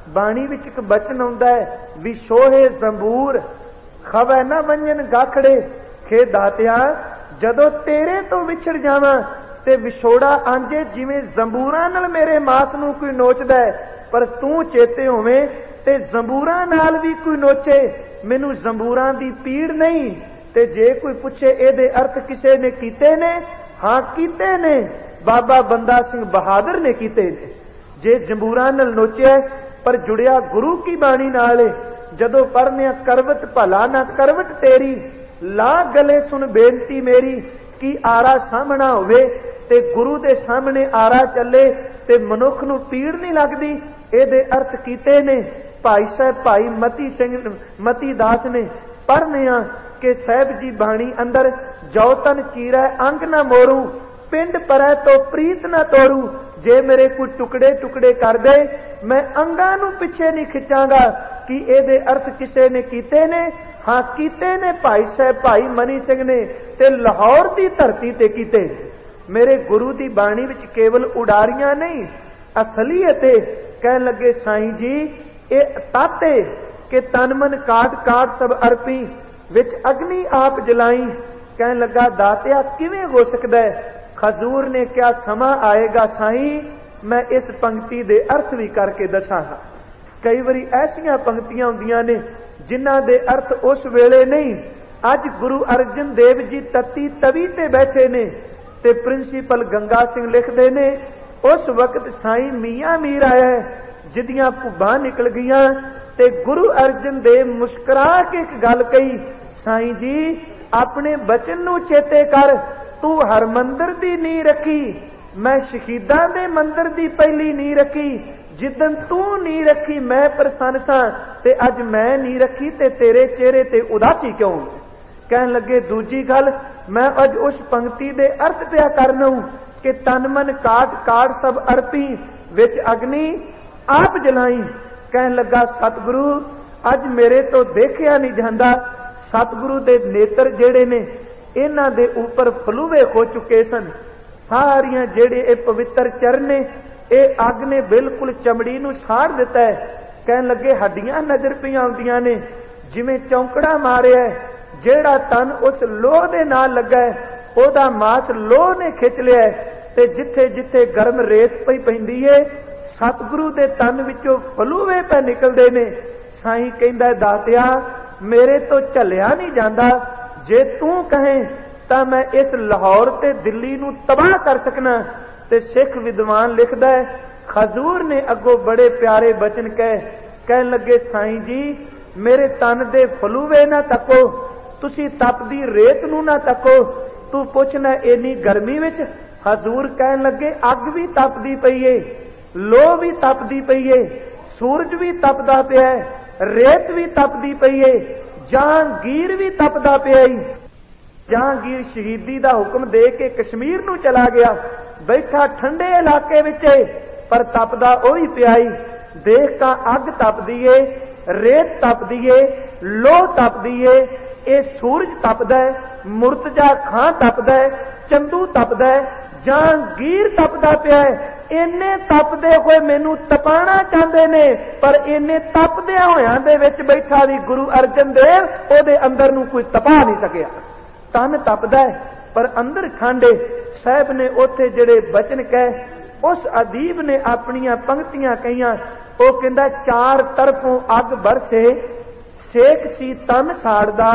ਬਾਣੀ ਵਿੱਚ ਇੱਕ ਬਚਨ ਆਉਂਦਾ ਹੈ, ਵਿਛੋਹੇ ਜ਼ੰਬੂਰ ਖਵੈ ਨਾ ਵੰਜਨ ਗਾਖੜੇ। ਖੇ ਦਾਤਿਆ ਜਦੋਂ ਤੇਰੇ ਤੋਂ ਵਿਛੜ ਜਾਵਾਂ ਤੇ ਵਿਛੋੜਾ ਆਂਜੇ ਜਿਵੇਂ ਜ਼ੰਬੂਰਾਂ ਨਾਲ ਮੇਰੇ ਮਾਸ ਨੂੰ ਕੋਈ ਨੋਚਦਾ ਹੈ, ਪਰ ਤੂੰ ਚੇਤੇ ਹੋਵੇਂ ਤੇ ਜ਼ੰਬੂਰਾਂ ਨਾਲ ਵੀ ਕੋਈ ਨੋਚੇ, ਮੈਨੂੰ ਜ਼ੰਬੂਰਾਂ ਦੀ ਪੀੜ ਨਹੀਂ। ਤੇ ਜੇ ਕੋਈ ਪੁੱਛੇ ਇਹਦੇ ਅਰਥ ਕਿਸੇ ਨੇ ਕੀਤੇ ਨੇ, ਹਾਂ ਕੀਤੇ ਨੇ, ਬਾਬਾ ਬੰਦਾ ਸਿੰਘ ਬਹਾਦਰ ਨੇ ਕੀਤੇ ਨੇ। ਜੇ ਜ਼ੰਬੂਰਾਂ ਨਾਲ ਨੋਚਿਆ ਪਰ ਜੁੜਿਆ ਗੁਰੂ ਕੀ ਬਾਣੀ ਨਾਲ, ਜਦੋਂ ਪੜ੍ਹਨਿਆ ਕਰਵਟ ਭਲਾ ਨਾ ਕਰਵਟ ਤੇਰੀ, ਲਾ ਗਲੇ ਸੁਣ ਬੇਨਤੀ ਮੇਰੀ, ਕੀ ਆਰਾ ਸਾਹਮਣਾ ਹੋਵੇ ਤੇ ਗੁਰੂ ਦੇ ਸਾਹਮਣੇ ਆਰਾ ਚੱਲੇ ਤੇ ਮਨੁੱਖ ਨੂੰ ਪੀੜ ਨਹੀਂ ਲੱਗਦੀ। ਇਹਦੇ ਅਰਥ ਕੀਤੇ ਨੇ ਭਾਈ ਸਾਹਿਬ ਭਾਈ ਮਤੀ ਦਾਸ ਨੇ। ਪੜ੍ਹਨਿਆ ਕਿ ਸਾਹਿਬ ਜੀ ਬਾਣੀ ਅੰਦਰ ਜੋ ਤਨ ਚੀਰੈ ਅੰਗ ਨਾ ਮੋਰੂ, ਪਿੰਡ ਪਰੈ ਤੋਂ ਪ੍ਰੀਤ ਨਾ ਤੋਰੂ। ਜੇ ਮੇਰੇ ਕੋਈ ਟੁਕੜੇ ਟੁਕੜੇ ਕਰ ਦੇ, ਮੈਂ ਅੰਗਾਂ ਨੂੰ ਪਿੱਛੇ ਨਹੀਂ ਖਿੱਚਾਂਗਾ। ਕਿ ਇਹਦੇ ਅਰਥ ਕਿਸੇ ਨੇ ਕੀਤੇ ਨੇ? ਹਾਂ ਕੀਤੇ ਨੇ ਭਾਈ ਸਾਹਿਬ ਭਾਈ ਮਨੀ ਸਿੰਘ ਨੇ, ਤੇ ਲਾਹੌਰ ਦੀ ਧਰਤੀ ਤੇ ਕੀਤੇ। ਮੇਰੇ ਗੁਰੂ ਦੀ ਬਾਣੀ ਵਿੱਚ ਕੇਵਲ ਉਡਾਰੀਆਂ ਨਹੀਂ, ਅਸਲੀਅਤ ਕਹਿਣ ਲੱਗੇ ਸਾਈਂ ਜੀ ਇਹ ਤਾਤੇ ਕਿ ਤਨ ਮਨ ਕਾਟ ਕਾਟ ਸਭ ਅਰਪੀ, ਵਿੱਚ ਅਗਨੀ ਆਪ ਜਲਾਈ। ਕਹਿਣ ਲੱਗਾ ਦਾਤਿਆ ਕਿਵੇਂ ਹੋ ਸਕਦਾ ਹੈ? ਖਜ਼ੂਰ ਨੇ ਕਿਹਾ ਸਮਾਂ ਆਏਗਾ ਸਾਈਂ, ਮੈਂ ਇਸ ਪੰਕਤੀ ਦੇ ਅਰਥ ਵੀ ਕਰਕੇ ਦੱਸਾਂਗਾ। ਕਈ ਵਾਰੀ ਐਸੀਆਂ ਪੰਕਤੀਆਂ ਹੁੰਦੀਆਂ ਨੇ ਜਿਨ੍ਹਾਂ ਦੇ ਅਰਥ ਉਸ ਵੇਲੇ ਨਹੀਂ। ਅੱਜ ਗੁਰੂ ਅਰਜਨ ਦੇਵ ਜੀ ਤਤੀ ਤਵੀ ਤੇ ਬੈਠੇ ਨੇ ਤੇ ਪ੍ਰਿੰਸੀਪਲ ਗੰਗਾ ਸਿੰਘ ਲਿਖਦੇ ਨੇ, ਉਸ ਵਕਤ ਸਾਈਂ ਮੀਆਂ ਮੀਰ ਆਇਆ ਜਿਹਦੀਆਂ ਭੁੱਬਾਂ ਨਿਕਲ ਗਈਆਂ ਤੇ ਗੁਰੂ ਅਰਜਨ ਦੇਵ ਮੁਸਕਰਾ ਕੇ ਇੱਕ ਗੱਲ ਕਹੀ, ਸਾਈਂ ਜੀ ਆਪਣੇ ਬਚਨ ਨੂੰ ਚੇਤੇ ਕਰ, ਤੂੰ ਹਰਮੰਦਰ ਦੀ ਨੀਂਹ ਰੱਖੀ, ਮੈਂ ਸ਼ਹੀਦਾਂ ਦੇ ਮੰਦਰ ਦੀ ਪਹਿਲੀ ਨੀਂਹ ਰੱਖੀ। ਜਿੱਦਣ ਤੂੰ ਨੀਂਹ ਰੱਖੀ ਮੈਂ ਪ੍ਰਸੰਨ ਸਾਂ, ਤੇ ਅੱਜ ਮੈਂ ਨੀਂਹ ਰੱਖੀ ਤੇ ਤੇਰੇ ਚਿਹਰੇ ਤੇ ਉਦਾਸੀ ਕਿਉਂ? ਕਹਿਣ ਲੱਗੇ ਦੂਜੀ ਗੱਲ, ਮੈਂ ਅੱਜ ਉਸ ਪੰਕਤੀ ਦੇ ਅਰਥ ਪਿਆ ਕਰਨਾ ਕਿ ਤਨ ਮਨ ਕਾਟ ਕਾਟ ਸਭ ਅਰਪੀ, ਵਿੱਚ ਅਗਨੀ ਆਪ ਜਲਾਈ। ਕਹਿਣ ਲੱਗਾ ਸਤਿਗੁਰੂ ਅੱਜ ਮੇਰੇ ਤੋਂ ਦੇਖਿਆ ਨਹੀਂ ਜਾਂਦਾ। ਸਤਿਗੁਰੂ ਦੇ ਨੇਤਰ ਜਿਹੜੇ ਨੇ ਇਹਨਾਂ ਦੇ ਉੱਪਰ ਫਲੂਵੇ ਹੋ ਚੁੱਕੇ ਸਨ। ਸਾਰੀਆਂ ਜਿਹੜੇ ਇਹ ਪਵਿੱਤਰ ਚਰਨ ਨੇ ਇਹ ਅੱਗ ਨੇ ਬਿਲਕੁਲ ਚਮੜੀ ਨੂੰ ਸਾੜ ਦਿੱਤਾ ਹੈ। ਕਹਿਣ ਲੱਗੇ ਹੱਡੀਆਂ ਨਜ਼ਰ ਪਈਆਂ ਆਉਂਦੀਆਂ ਨੇ ਜਿਵੇਂ ਚੌਂਕੜਾ ਮਾਰਿਆ, ਜਿਹੜਾ ਤਨ ਉਸ ਲੋਹ ਦੇ ਨਾਲ ਲੱਗਾ ਉਹਦਾ ਮਾਸ ਲੋਹ ਨੇ ਖਿੱਚ ਲਿਆ, ਤੇ ਜਿੱਥੇ ਜਿੱਥੇ ਗਰਮ ਰੇਤ ਪਈ ਪੈਂਦੀ ਏ ਸਤਿਗੁਰੂ ਦੇ ਤਨ ਵਿੱਚੋਂ ਫਲੂਵੇ ਪੈ ਨਿਕਲਦੇ ਨੇ। ਸਾਈਂ ਕਹਿੰਦਾ ਦਾਤਿਆ ਮੇਰੇ ਤੋਂ ਝੱਲਿਆ ਨਹੀਂ ਜਾਂਦਾ, ਜੇ ਤੂੰ ਕਹੇ ਤਾਂ ਮੈਂ ਇਸ ਲਾਹੌਰ ਤੇ ਦਿੱਲੀ ਨੂੰ ਤਬਾਹ ਕਰ ਸਕਣਾ। ਤੇ ਸਿੱਖ ਵਿਦਵਾਨ ਲਿਖਦਾ ਹੈ ਖਜ਼ੂਰ ਨੇ ਅੱਗੋਂ ਬੜੇ ਪਿਆਰੇ ਬਚਨ ਕਹਿਣ ਲੱਗੇ ਸਾਈਂ ਜੀ ਮੇਰੇ ਤਨ ਦੇ ਫਲੂਵੇ ਨਾ ਤੱਕੋ, ਤੁਸੀਂ ਤਪਦੀ ਰੇਤ ਨੂੰ ਨਾ ਤੱਕੋ, ਤੂੰ ਪੁੱਛਣਾ ਇੰਨੀ ਗਰਮੀ ਵਿੱਚ। ਹਜ਼ੂਰ ਕਹਿਣ ਲੱਗੇ ਅੱਗ ਵੀ ਤਪਦੀ ਪਈ ਏ, ਲੋਹ ਵੀ ਤਪਦੀ ਪਈ ਏ, ਸੂਰਜ ਵੀ ਤਪਦਾ ਪਿਆ, ਰੇਤ ਵੀ ਤਪਦੀ ਪਈ ਏ, ਜਹਾਂਗੀਰ ਵੀ ਤਪਦਾ ਪਿਆ ਈ। ਜਹਾਂਗੀਰ ਸ਼ਹੀਦੀ ਦਾ ਹੁਕਮ ਦੇ ਕੇ ਕਸ਼ਮੀਰ ਨੂੰ ਚਲਾ ਗਿਆ, ਬੈਠਾ ਠੰਡੇ ਇਲਾਕੇ ਵਿੱਚ, ਪਰ ਤਪਦਾ ਉਹੀ ਪਿਆ ਈ। ਦੇਖ ਤਾਂ ਅੱਗ ਤਪਦੀ ਏ, ਰੇਤ ਤਪਦੀ ਏ, ਲੋਹ ਤਪਦੀ ਏ, ਇਹ ਸੂਰਜ ਤਪਦਾ ਹੈ, ਮੁਰਤਜ਼ਾ ਖਾਂ ਤਪਦਾ ਹੈ, ਚੰਦੂ ਤਪਦਾ ਹੈ, ਜਹਾਂਗੀਰ ਤਪਦਾ ਪਿਆ ਹੈ। ਇੰਨੇ ਤਪਦੇ ਹੋਏ ਮੈਨੂੰ ਤਪਾਣਾ ਚਾਹੁੰਦੇ ਨੇ, ਪਰ ਇੰਨੇ ਤਪਦਿਆਂ ਹੋਇਆਂ ਦੇ ਵਿੱਚ ਬੈਠਾ ਵੀ ਗੁਰੂ ਅਰਜਨ ਦੇਵ ਉਹਦੇ ਅੰਦਰ ਨੂੰ ਕੋਈ ਤਪਾ ਨਹੀਂ ਸਕਿਆ। ਤਨ ਤਪਦਾ ਹੈ ਪਰ ਅੰਦਰ ਠੰਡੇ। ਸਾਹਿਬ ਨੇ ਉੱਥੇ ਜਿਹੜੇ ਬਚਨ ਕਹੇ, ਉਸ ਅਦੀਬ ਨੇ ਆਪਣੀਆਂ ਪੰਕਤੀਆਂ ਕਹੀਆਂ। ਉਹ ਕਹਿੰਦਾ ਚਾਰ ਤਰਫੋਂ ਅੱਗ ਬਰਸੇ, ਸੇਕ ਸੀ ਤਨ ਸਾੜਦਾ,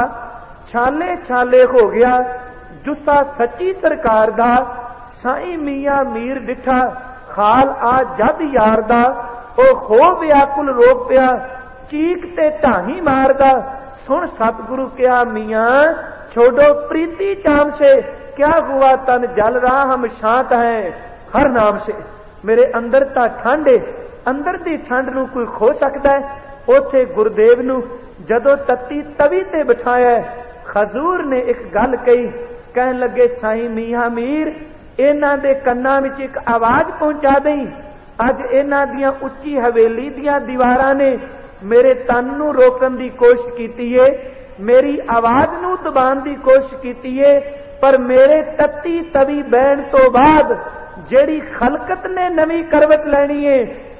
ਛਾਲੇ ਛਾਲੇ ਹੋ ਗਿਆ ਜੁੱਸਾ ਸੱਚੀ ਸਰਕਾਰ ਦਾ। ਸਾਈਂ ਮੀਆਂ ਮੀਰ ਡਿਠਾ ਖਾਲ ਆ ਜਦ ਯਾਰ ਦਾ, ਉਹ ਹੋ ਵਿਆਕੁਲ ਰੋਕ ਪਿਆ ਚੀਕ ਤੇ ਢਾਹੀ ਮਾਰਦਾ। ਸੁਣ ਸਤਿਗੁਰੂ ਕਿਹਾ ਮੀਆਂ छोड़ो प्रीति चाम से, क्या हुआ तन जल रहा हम शांत हैं हर नाम से। मेरे अंदर ਤਾਂ ਠੰਡ ਏ, ਅੰਦਰ ਦੀ ਠੰਡ ਨੂੰ ਕੋਈ ਖੋ ਸਕਦਾ ਹੈ? ਉੱਥੇ ਗੁਰਦੇਵ ਨੂੰ ਜਦੋਂ ਤੱਤੀ ਤਵੀ ਤੇ ਬਿਠਾਇਆ, ਖਜ਼ੂਰ ਨੇ ਇੱਕ ਗੱਲ ਕਹੀ। ਕਹਿਣ ਲੱਗੇ ਸਾਈਂ ਮੀਆਂ ਮੀਰ ਇਹਨਾਂ ਦੇ ਕੰਨਾਂ ਵਿੱਚ ਇੱਕ ਆਵਾਜ਼ ਪਹੁੰਚਾ ਦੇਈ। ਅੱਜ ਇਹਨਾਂ ਦੀਆਂ ਉੱਚੀ ਹਵੇਲੀ ਦੀਆਂ ਦੀਵਾਰਾਂ ਨੇ ਮੇਰੇ ਤਨ ਨੂੰ ਰੋਕਣ ਦੀ ਕੋਸ਼ਿਸ਼ ਕੀਤੀ ਏ, ਮੇਰੀ ਆਵਾਜ਼ ਨੂੰ ਦਬਾਉਣ ਦੀ ਕੋਸ਼ਿਸ਼ ਕੀਤੀ ਏ, ਪਰ ਮੇਰੇ ਤੱਤੀ ਤਵੀ ਬਹਿਣ ਤੋਂ ਬਾਅਦ ਜਿਹੜੀ ਖਲਕਤ ਨੇ ਨਵੀਂ ਕਰਵਟ ਲੈਣੀ ਏ,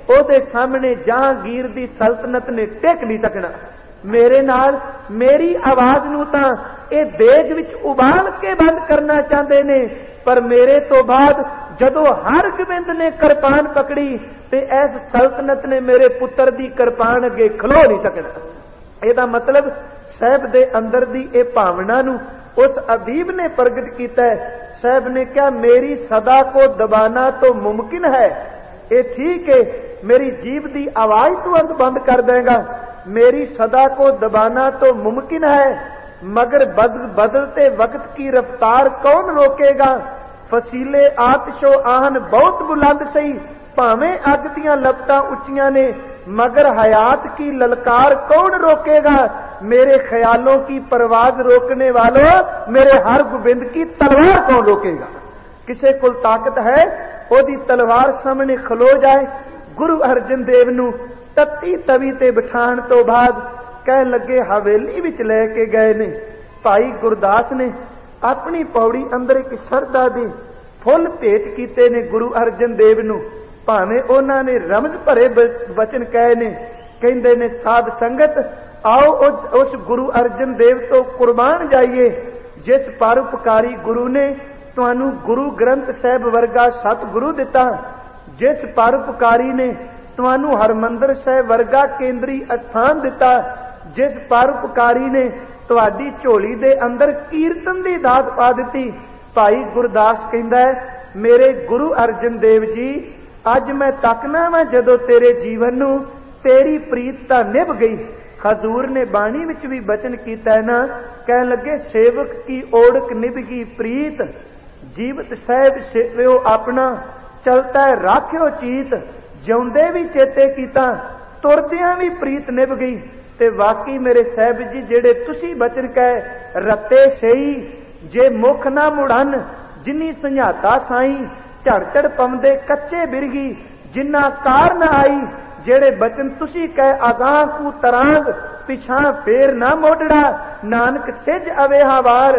ਉਹਦੇ ਸਾਹਮਣੇ ਜਹਾਂਗੀਰ ਦੀ ਸਲਤਨਤ ਨੇ ਟਿਕ ਨਹੀਂ ਸਕਣਾ। ਮੇਰੇ ਨਾਲ ਮੇਰੀ ਆਵਾਜ਼ ਨੂੰ ਤਾਂ ਇਹ ਦੇਗ ਵਿੱਚ ਉਬਾਲ ਕੇ ਬੰਦ ਕਰਨਾ ਚਾਹੁੰਦੇ ਨੇ, ਪਰ ਮੇਰੇ ਤੋਂ ਬਾਅਦ ਜਦੋਂ ਹਰਗੋਬਿੰਦ ਨੇ ਕਿਰਪਾਨ ਪਕੜੀ ਤੇ ਇਸ ਸਲਤਨਤ ਨੇ ਮੇਰੇ ਪੁੱਤਰ ਦੀ ਕਿਰਪਾਨ ਅੱਗੇ ਖਲੋ ਨਹੀਂ ਸਕਣਾ। ਇਹਦਾ ਮਤਲਬ ਸਾਹਿਬ ਦੇ ਅੰਦਰ ਦੀ ਇਹ ਭਾਵਨਾ ਨੂੰ ਉਸ ਅਦੀਬ ਨੇ ਪ੍ਰਗਟ ਕੀਤਾ ਹੈ। ਸਾਹਿਬ ਨੇ ਕਿਹਾ ਮੇਰੀ ਸਦਾ ਕੋ ਦਬਾਨਾ तो मुमकिन है। ये ठीक है, मेरी जीभ की आवाज तुरंत बंद कर देगा। मेरी सदा को दबाना तो मुमकिन है, मगर बदलते वक्त की रफ्तार कौन रोकेगा। फसीले आतिशो आहन बहुत बुलंद सही, भावें अग दियां लपटां उच्चियां ने, मगर हयात की ललकार कौन रोकेगा। मेरे ख्यालों की परवाज रोकने वालों, मेरे हर गोबिंद की तलवार कौन रोकेगा। किसे को ताकत है ओदी तलवार सामने खलो जाए। गुरु अर्जन देव नू तत्ती तवी ते बिठाण तो बाद कह लगे हवेली विच लैके गए ने। भाई गुरदास ने अपनी पौड़ी अंदर एक शरधा दे फुल भेट कीते ने गुरु अर्जन देव नू। भावें उन्हां ने रमज भरे वचन कहे ने, कहंदे ने साध संगत आओ उस गुरु अर्जन देव तो कुर्बान जाइए जिस परोपकारी गुरु ने तुहानू गुरु ग्रंथ साहिब वर्गा सतगुरु दिता, जिस परोपकारी ने तुहानू हरमंदर साहिब वर्गा केंद्री स्थान दिता, जिस परोपकारी ने तुहाडी झोली दे अंदर कीर्तन दी दात पा दिती। भाई गुरदास कहंदा है मेरे गुरु अर्जन देव जी, अज मैं तकना वा जदों तेरे जीवन नू तेरी प्रीत तां निभ गई। हजूर ने बाणी विच भी बचन कीता है ना, कह लगे सेवक की ओढ़क निभ गई प्रीत, जीवत साहिब सेवियो अपना, चलता है राखियो चीत। जिउंदे भी चेते कीता, तुरदियां भी प्रीत निभ गई। ते वाकई मेरे साहिब जी जेड़े तुसी बचन कहे रते सही, जे मुख ना मुड़न जिन्नी संझाता साई, झड़ झड़ पवंदे कच्चे बिरगी जिन्ना कार न आई। जेड़े बचन तुसी कहे आगाह कू तरांग, पिछा फेर ना मोड़ड़ा, नानक सिज अवेहा वार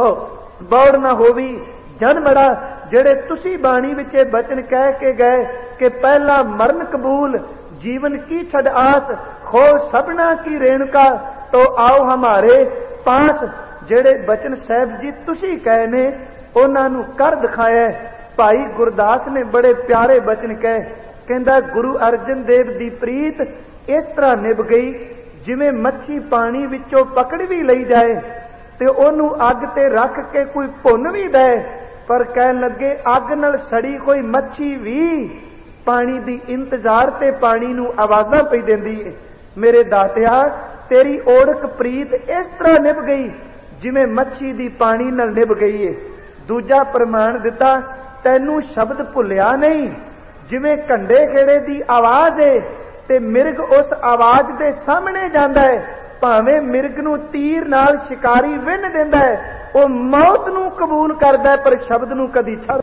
बौड़ ना होवी जन बड़ा। जेड़े तुसी बाणी विचे बचन कह के गए कि पहला मरण कबूल, जीवन की छड़ आस, खो सबना की रेणुका, तो आओ हमारे पास। जेड़े बचन साहिब जी तुसी कहे ने उन्हां नू कर दिखाया। भाई गुरदास ने बड़े प्यारे बचन कहे, कहंदा गुरु अर्जन देव दी प्रीत इस तरह निभ गई जिवें मच्छी पानी विचों पकड़ भी लई जाए ते ओनू अग ते रख के कोई भुन भी दे, पर कह लगे अग नाल सड़ी कोई मच्छी भी पानी दी इंतजार ते पानी नू आवाज़ां पई देंदी है। मेरे दातिया तेरी ओढ़क प्रीत इस तरह निभ गई जिवें मच्छी दी पानी नाल निभ गई है। दूजा प्रमाण दिता, तैनू शब्द भुलिया नहीं, जिवें कंडे खेड़े दी आवाज़ है ते मिर्ग उस आवाज़ दे सामने जांदा है, भावें मिर्ग नू तीर नाल शिकारी विन दिंदा है, वो मौत नू कबूल करदा है पर शब्द नू कदी छड़।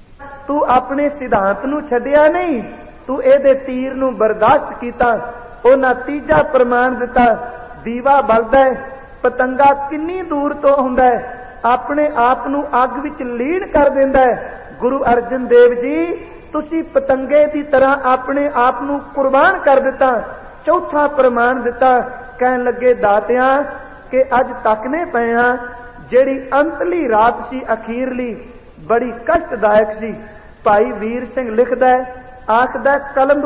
तू अपने सिद्धांत नू छड्डिया नहीं, तू एदे तीर नू बर्दाश्त कीता। उन्हां तीजा प्रमाण दिता, दीवा बलदा है, पतंगा किन्नी दूर तो हुंदा है, अपने आप नू अग विच लीन कर दिंदा है। गुरु अर्जन देव जी तुसी पतंगे की तरह अपने आप नू कुर्बान कर दिता। चौथा प्रमाण दिता, कहन लगे दातिया कि अज तकने पे हां, जेड़ी अंतली रात सी अखीरली बड़ी कष्टदायक सी। भाई वीर सिंह लिखदा है, आखदा कलम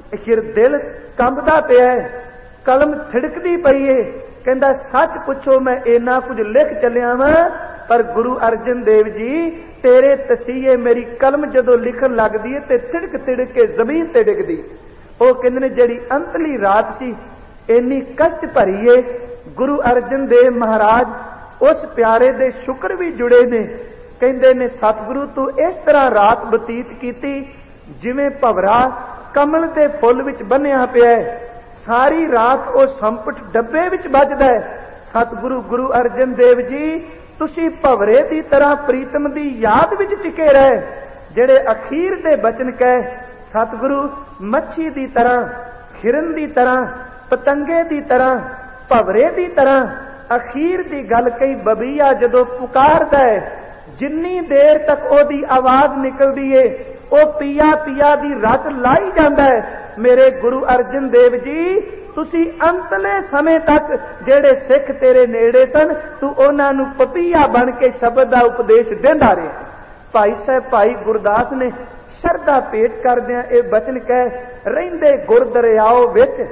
दिल कंबदा पिया है, कलम थिड़कदी पई है। कहंदा सच पुछो मैं इन्ना कुछ लिख चलिया वां, पर गुरु अर्जन देव जी तेरे तसीहे मेरी कलम जदों लिखन लगदी है ते तिड़क तिड़क के जमीन ते डिगदी। वो कहंदे ने जेड़ी अंतली रात सी इन्नी कष्ट भरी है। गुरु अर्जन देव महाराज उस प्यारे दे शुक्र भी जुड़े ने। कहंदे ने सतगुरु तू इस तरह रात बतीत कीती जिवें भवरा कमल दे फुੱਲ विच बन्निया पिया है, सारी रात वो संपट डब्बे विच बजदा है। सतगुरु गुरु अर्जन देव जी तुसी भवरे की तरह प्रीतम की याद विच टिके रहे। जेड़े अखीर दे बचन कहे सतगुरु मच्छी की तरह, हिरन की तरह, पतंगे की तरह, भवरे की तरह अखीर की गल कही बबीया जदों पुकारदा है, जिन्नी देर तक ओदी आवाज निकलदी है वो पिया पिया दी रट लाई जांदा है। मेरे गुरु अर्जन देव जी तुसी अंतले समय तक जेड़े सिख तेरे नेड़े सन तू उन्हां नूं पपीहा बन के शब्द दा उपदेश देंदा रहा। भाई साहब भाई गुरदास ने शरधा भेट करदियां ये बचन कह, रहिंदे गुर दरियाओ विच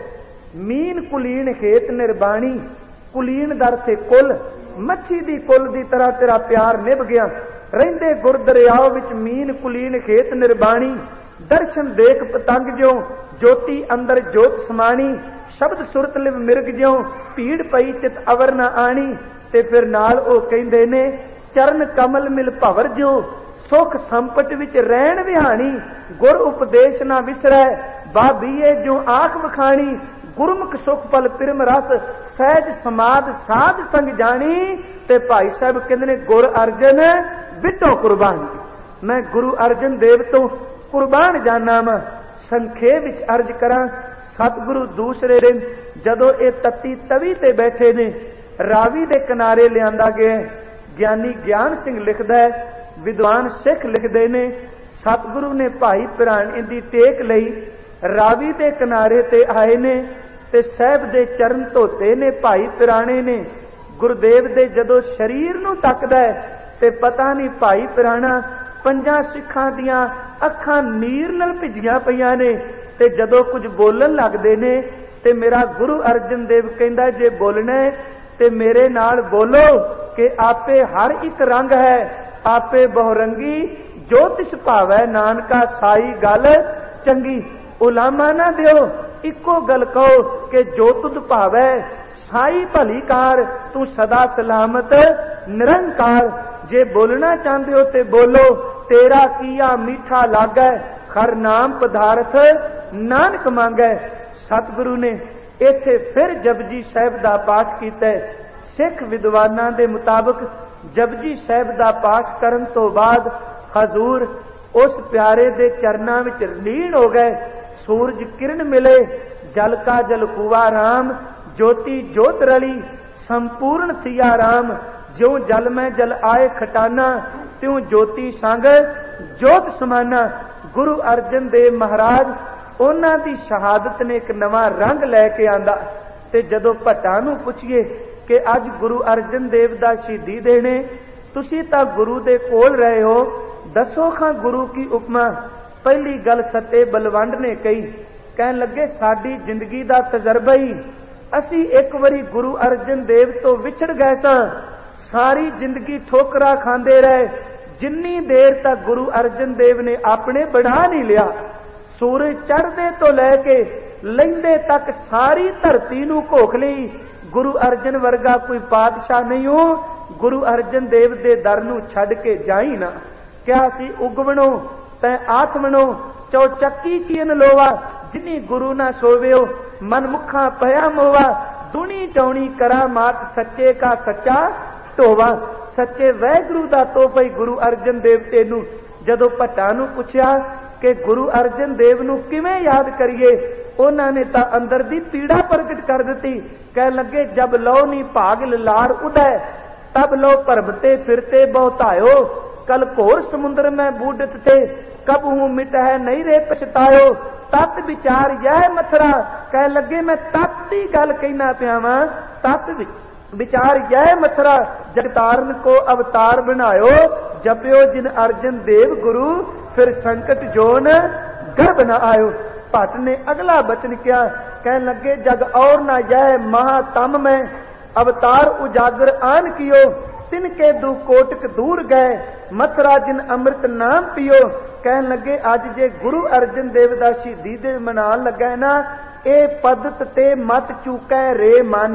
मीन कुलीन खेत निर्बाणी, कुलीन दर से कुल मच्छी दी कुल दी तरह तेरा प्यार निभ गया। रहिंदे गुर दरियाओ विच मीन कुलीन खेत निर्बाणी, दर्शन देख पतंग ज्यों ज्योति अंदर जोत समाणी, शब्द सुरत लिव मिर्ग ज्यों भीड़ पई चित अवर न आणी। ते फिर नाल ओ कहिंदे ने चरण कमल मिल भवर ज्यों सुख संपट विच रहन विहाणी, गुर उपदेश ना विसरै बाबीए जो आंख वखाणी, गुरमुख सुख पल पिरम रस सहज समाद साध संग जानी। ते भाई साहब कहते ने गुर अर्जन विटों कुर्बान, मैं गुरु अर्जन देव तो कुर्बान जाना वा। संखेप विच अर्ज करा, सतगुरु दूसरे दिन जदों ये तत्ती तवी ते बैठे ने रावी दे किनारे लियांदा गया। ज्ञानी ज्ञान सिंह लिखदा है, विद्वान सिख लिखदे ने सतगुरु ने भाई पिराणे दी टेक लई रावी दे किनारे ते आए ने ते साहब दे चरण धोते ने भाई पिराणे ने। गुरुदेव दे जदों शरीर नूं तकदा है ते पता नहीं भाई पिराणा पंजां सिखां दियां अखां नीर नाल भिजियां पईयां ने ते जदों कुछ बोलन लगदे ने ते मेरा गुरु अर्जन देव कहंदा जे बोलना है ते मेरे नाल बोलो कि आपे हर एक रंग है, आपे बहुरंगी जो तिस भावै नानका साई गल चंगी। उलामा ना दियो इको गल कहो कि जो तुद भावै साई भली कार, तू सदा सलामत निरंकार। जे बोलना चाहते हो ते बोलो, तेरा किया मीठा लागै, खर नाम पदार्थ नानक मांगै। सतगुरु ने इत्थे फिर जपजी साहिब दा पाठ कीता। सिख विद्वानां दे मुताबिक जपजी साहिब दा पाठ करन तो बाद हजूर उस प्यारे दे चरनां विच लीन हो गए। सूरज किरण मिले, जल का जल कुआ राम, ज्योति ज्योत रली संपूर्ण सिया राम। ज्यों जल में जल आए खटाना, त्यों ज्योति संग ज्योत समाना। गुरु अर्जन देव महाराज उन्हां दी शहादत ने एक नवा रंग लैके आंदा। ते जदों भट्टां नूं पुछिए कि अज गुरु अर्जन देव दा शहीदी देने, तुसीं तां गुरु दे कोल रहे हो, दसो खां गुरु की उपमा। पहली गल सते बलवंड ने कही, कहन लगे साडी जिंदगी दा तजर्बा ही, असी एक बारी गुरु अर्जन देव तो विछड़ गए सां, सारी जिंदगी ठोकरा खांदे रहे। जिन्नी देर तक गुरु अर्जन देव ने अपने बढ़ा नहीं लिया, सूरज चढ़दे तो लैके लैंदे तक सारी धरती नूं घोख लई। गुरु अर्जन वर्गा कोई पातशाह नहीं हो, गुरु अर्जन देव दे दर नूं छड्ड के जाई ना। क्या सी उगवणो तै आत्मनो, चौचक्की कीन लोवा, जिनी गुरु ना सोवियो मन मुखा पया मोवा। दुनी चौनी करा मात सच्चे का सच्चा ढोवा। सच्चे वैगुरु दा तोहफा गुरु अर्जन देव तेनू। जदों भट्टां नूं पुछया कि गुरु अर्जन देव नूं किवें याद करिए, उन्हां ने तां अंदर दी पीड़ा प्रगट कर दी। कह लगे जब लो नी भाग लार उड़ै, तब लो भरमते फिरते बहुतायो। कल घोर समुद्र में बूढ़त थे, कब हूं मिट है नहीं रे पछतायो। तत् विचार यह मथरा, कह लगे मैं तत् दी गल कहना पिया वां। तत् विचार यह मथरा, जगतारन को अवतार बनायो। जपियो जिन अर्जन देव गुरु, फिर संकट जोन गर्भ न आयो। भट्ट ने अगला बचन किया, कह लगे जग और न यह महातम में, अवतार उजागर आन कियो। तिनके दू कोटक दूर गए, मथुरा जिन अमृत नाम पियो। कह लगे अज जे गुरु अर्जन देव दा शहीदी दे मनान लगा ना, ए पदत ते मत चूकै रे मन।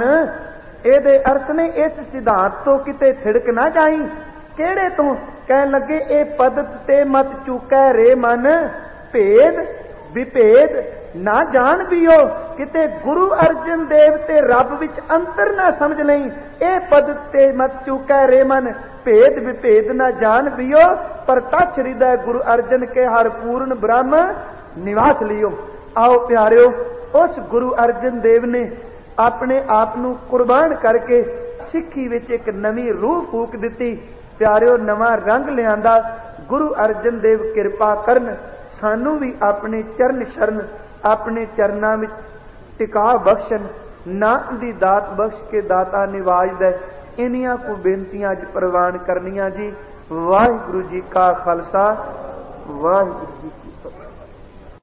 एदे अर्थ ने इस सिद्धांत तो किते थिड़क ना जाई। केड़े तो? कह लगे ए पदत ते मत चूकै रे मन, भेद विभेद ना जान बियो। किते गुरु अर्जन देव ते रब विच अंतर ना समझ लई। ए पद ते मत चूकै रे मन, भेद विभेद ना जान बियो। पर तछ हृदय गुरु अर्जन के हर पूर्ण ब्रह्म निवास लियो। आओ प्यारियो, उस गुरु अर्जन देव ने अपने आप नूं कुर्बान करके सिੱਖੀ विच एक नवी रूह फूक दिती। प्यारियो, नवा रंग लियांदा। गुरु अर्जन देव किरपा करन, सानू भी अपने चरण शरण ਆਪਣੇ ਚਰਨਾਂ ਵਿੱਚ ਟਿਕਾ ਬਖਸ਼ਣ, ਨਾਮ ਦੀ ਦਾਤ ਬਖਸ਼ ਕੇ ਦਾਤਾ ਨਿਵਾਜਦਾ। ਇਨੀਆਂ ਕੋ ਬੇਨਤੀਆਂ ਅੱਜ ਪ੍ਰਵਾਨ ਕਰਨੀਆਂ ਜੀ। ਵਾਹਿਗੁਰੂ ਜੀ ਕਾ ਖਾਲਸਾ, ਵਾਹਿਗੁਰੂ ਜੀ ਕੀ ਫਤਿਹ।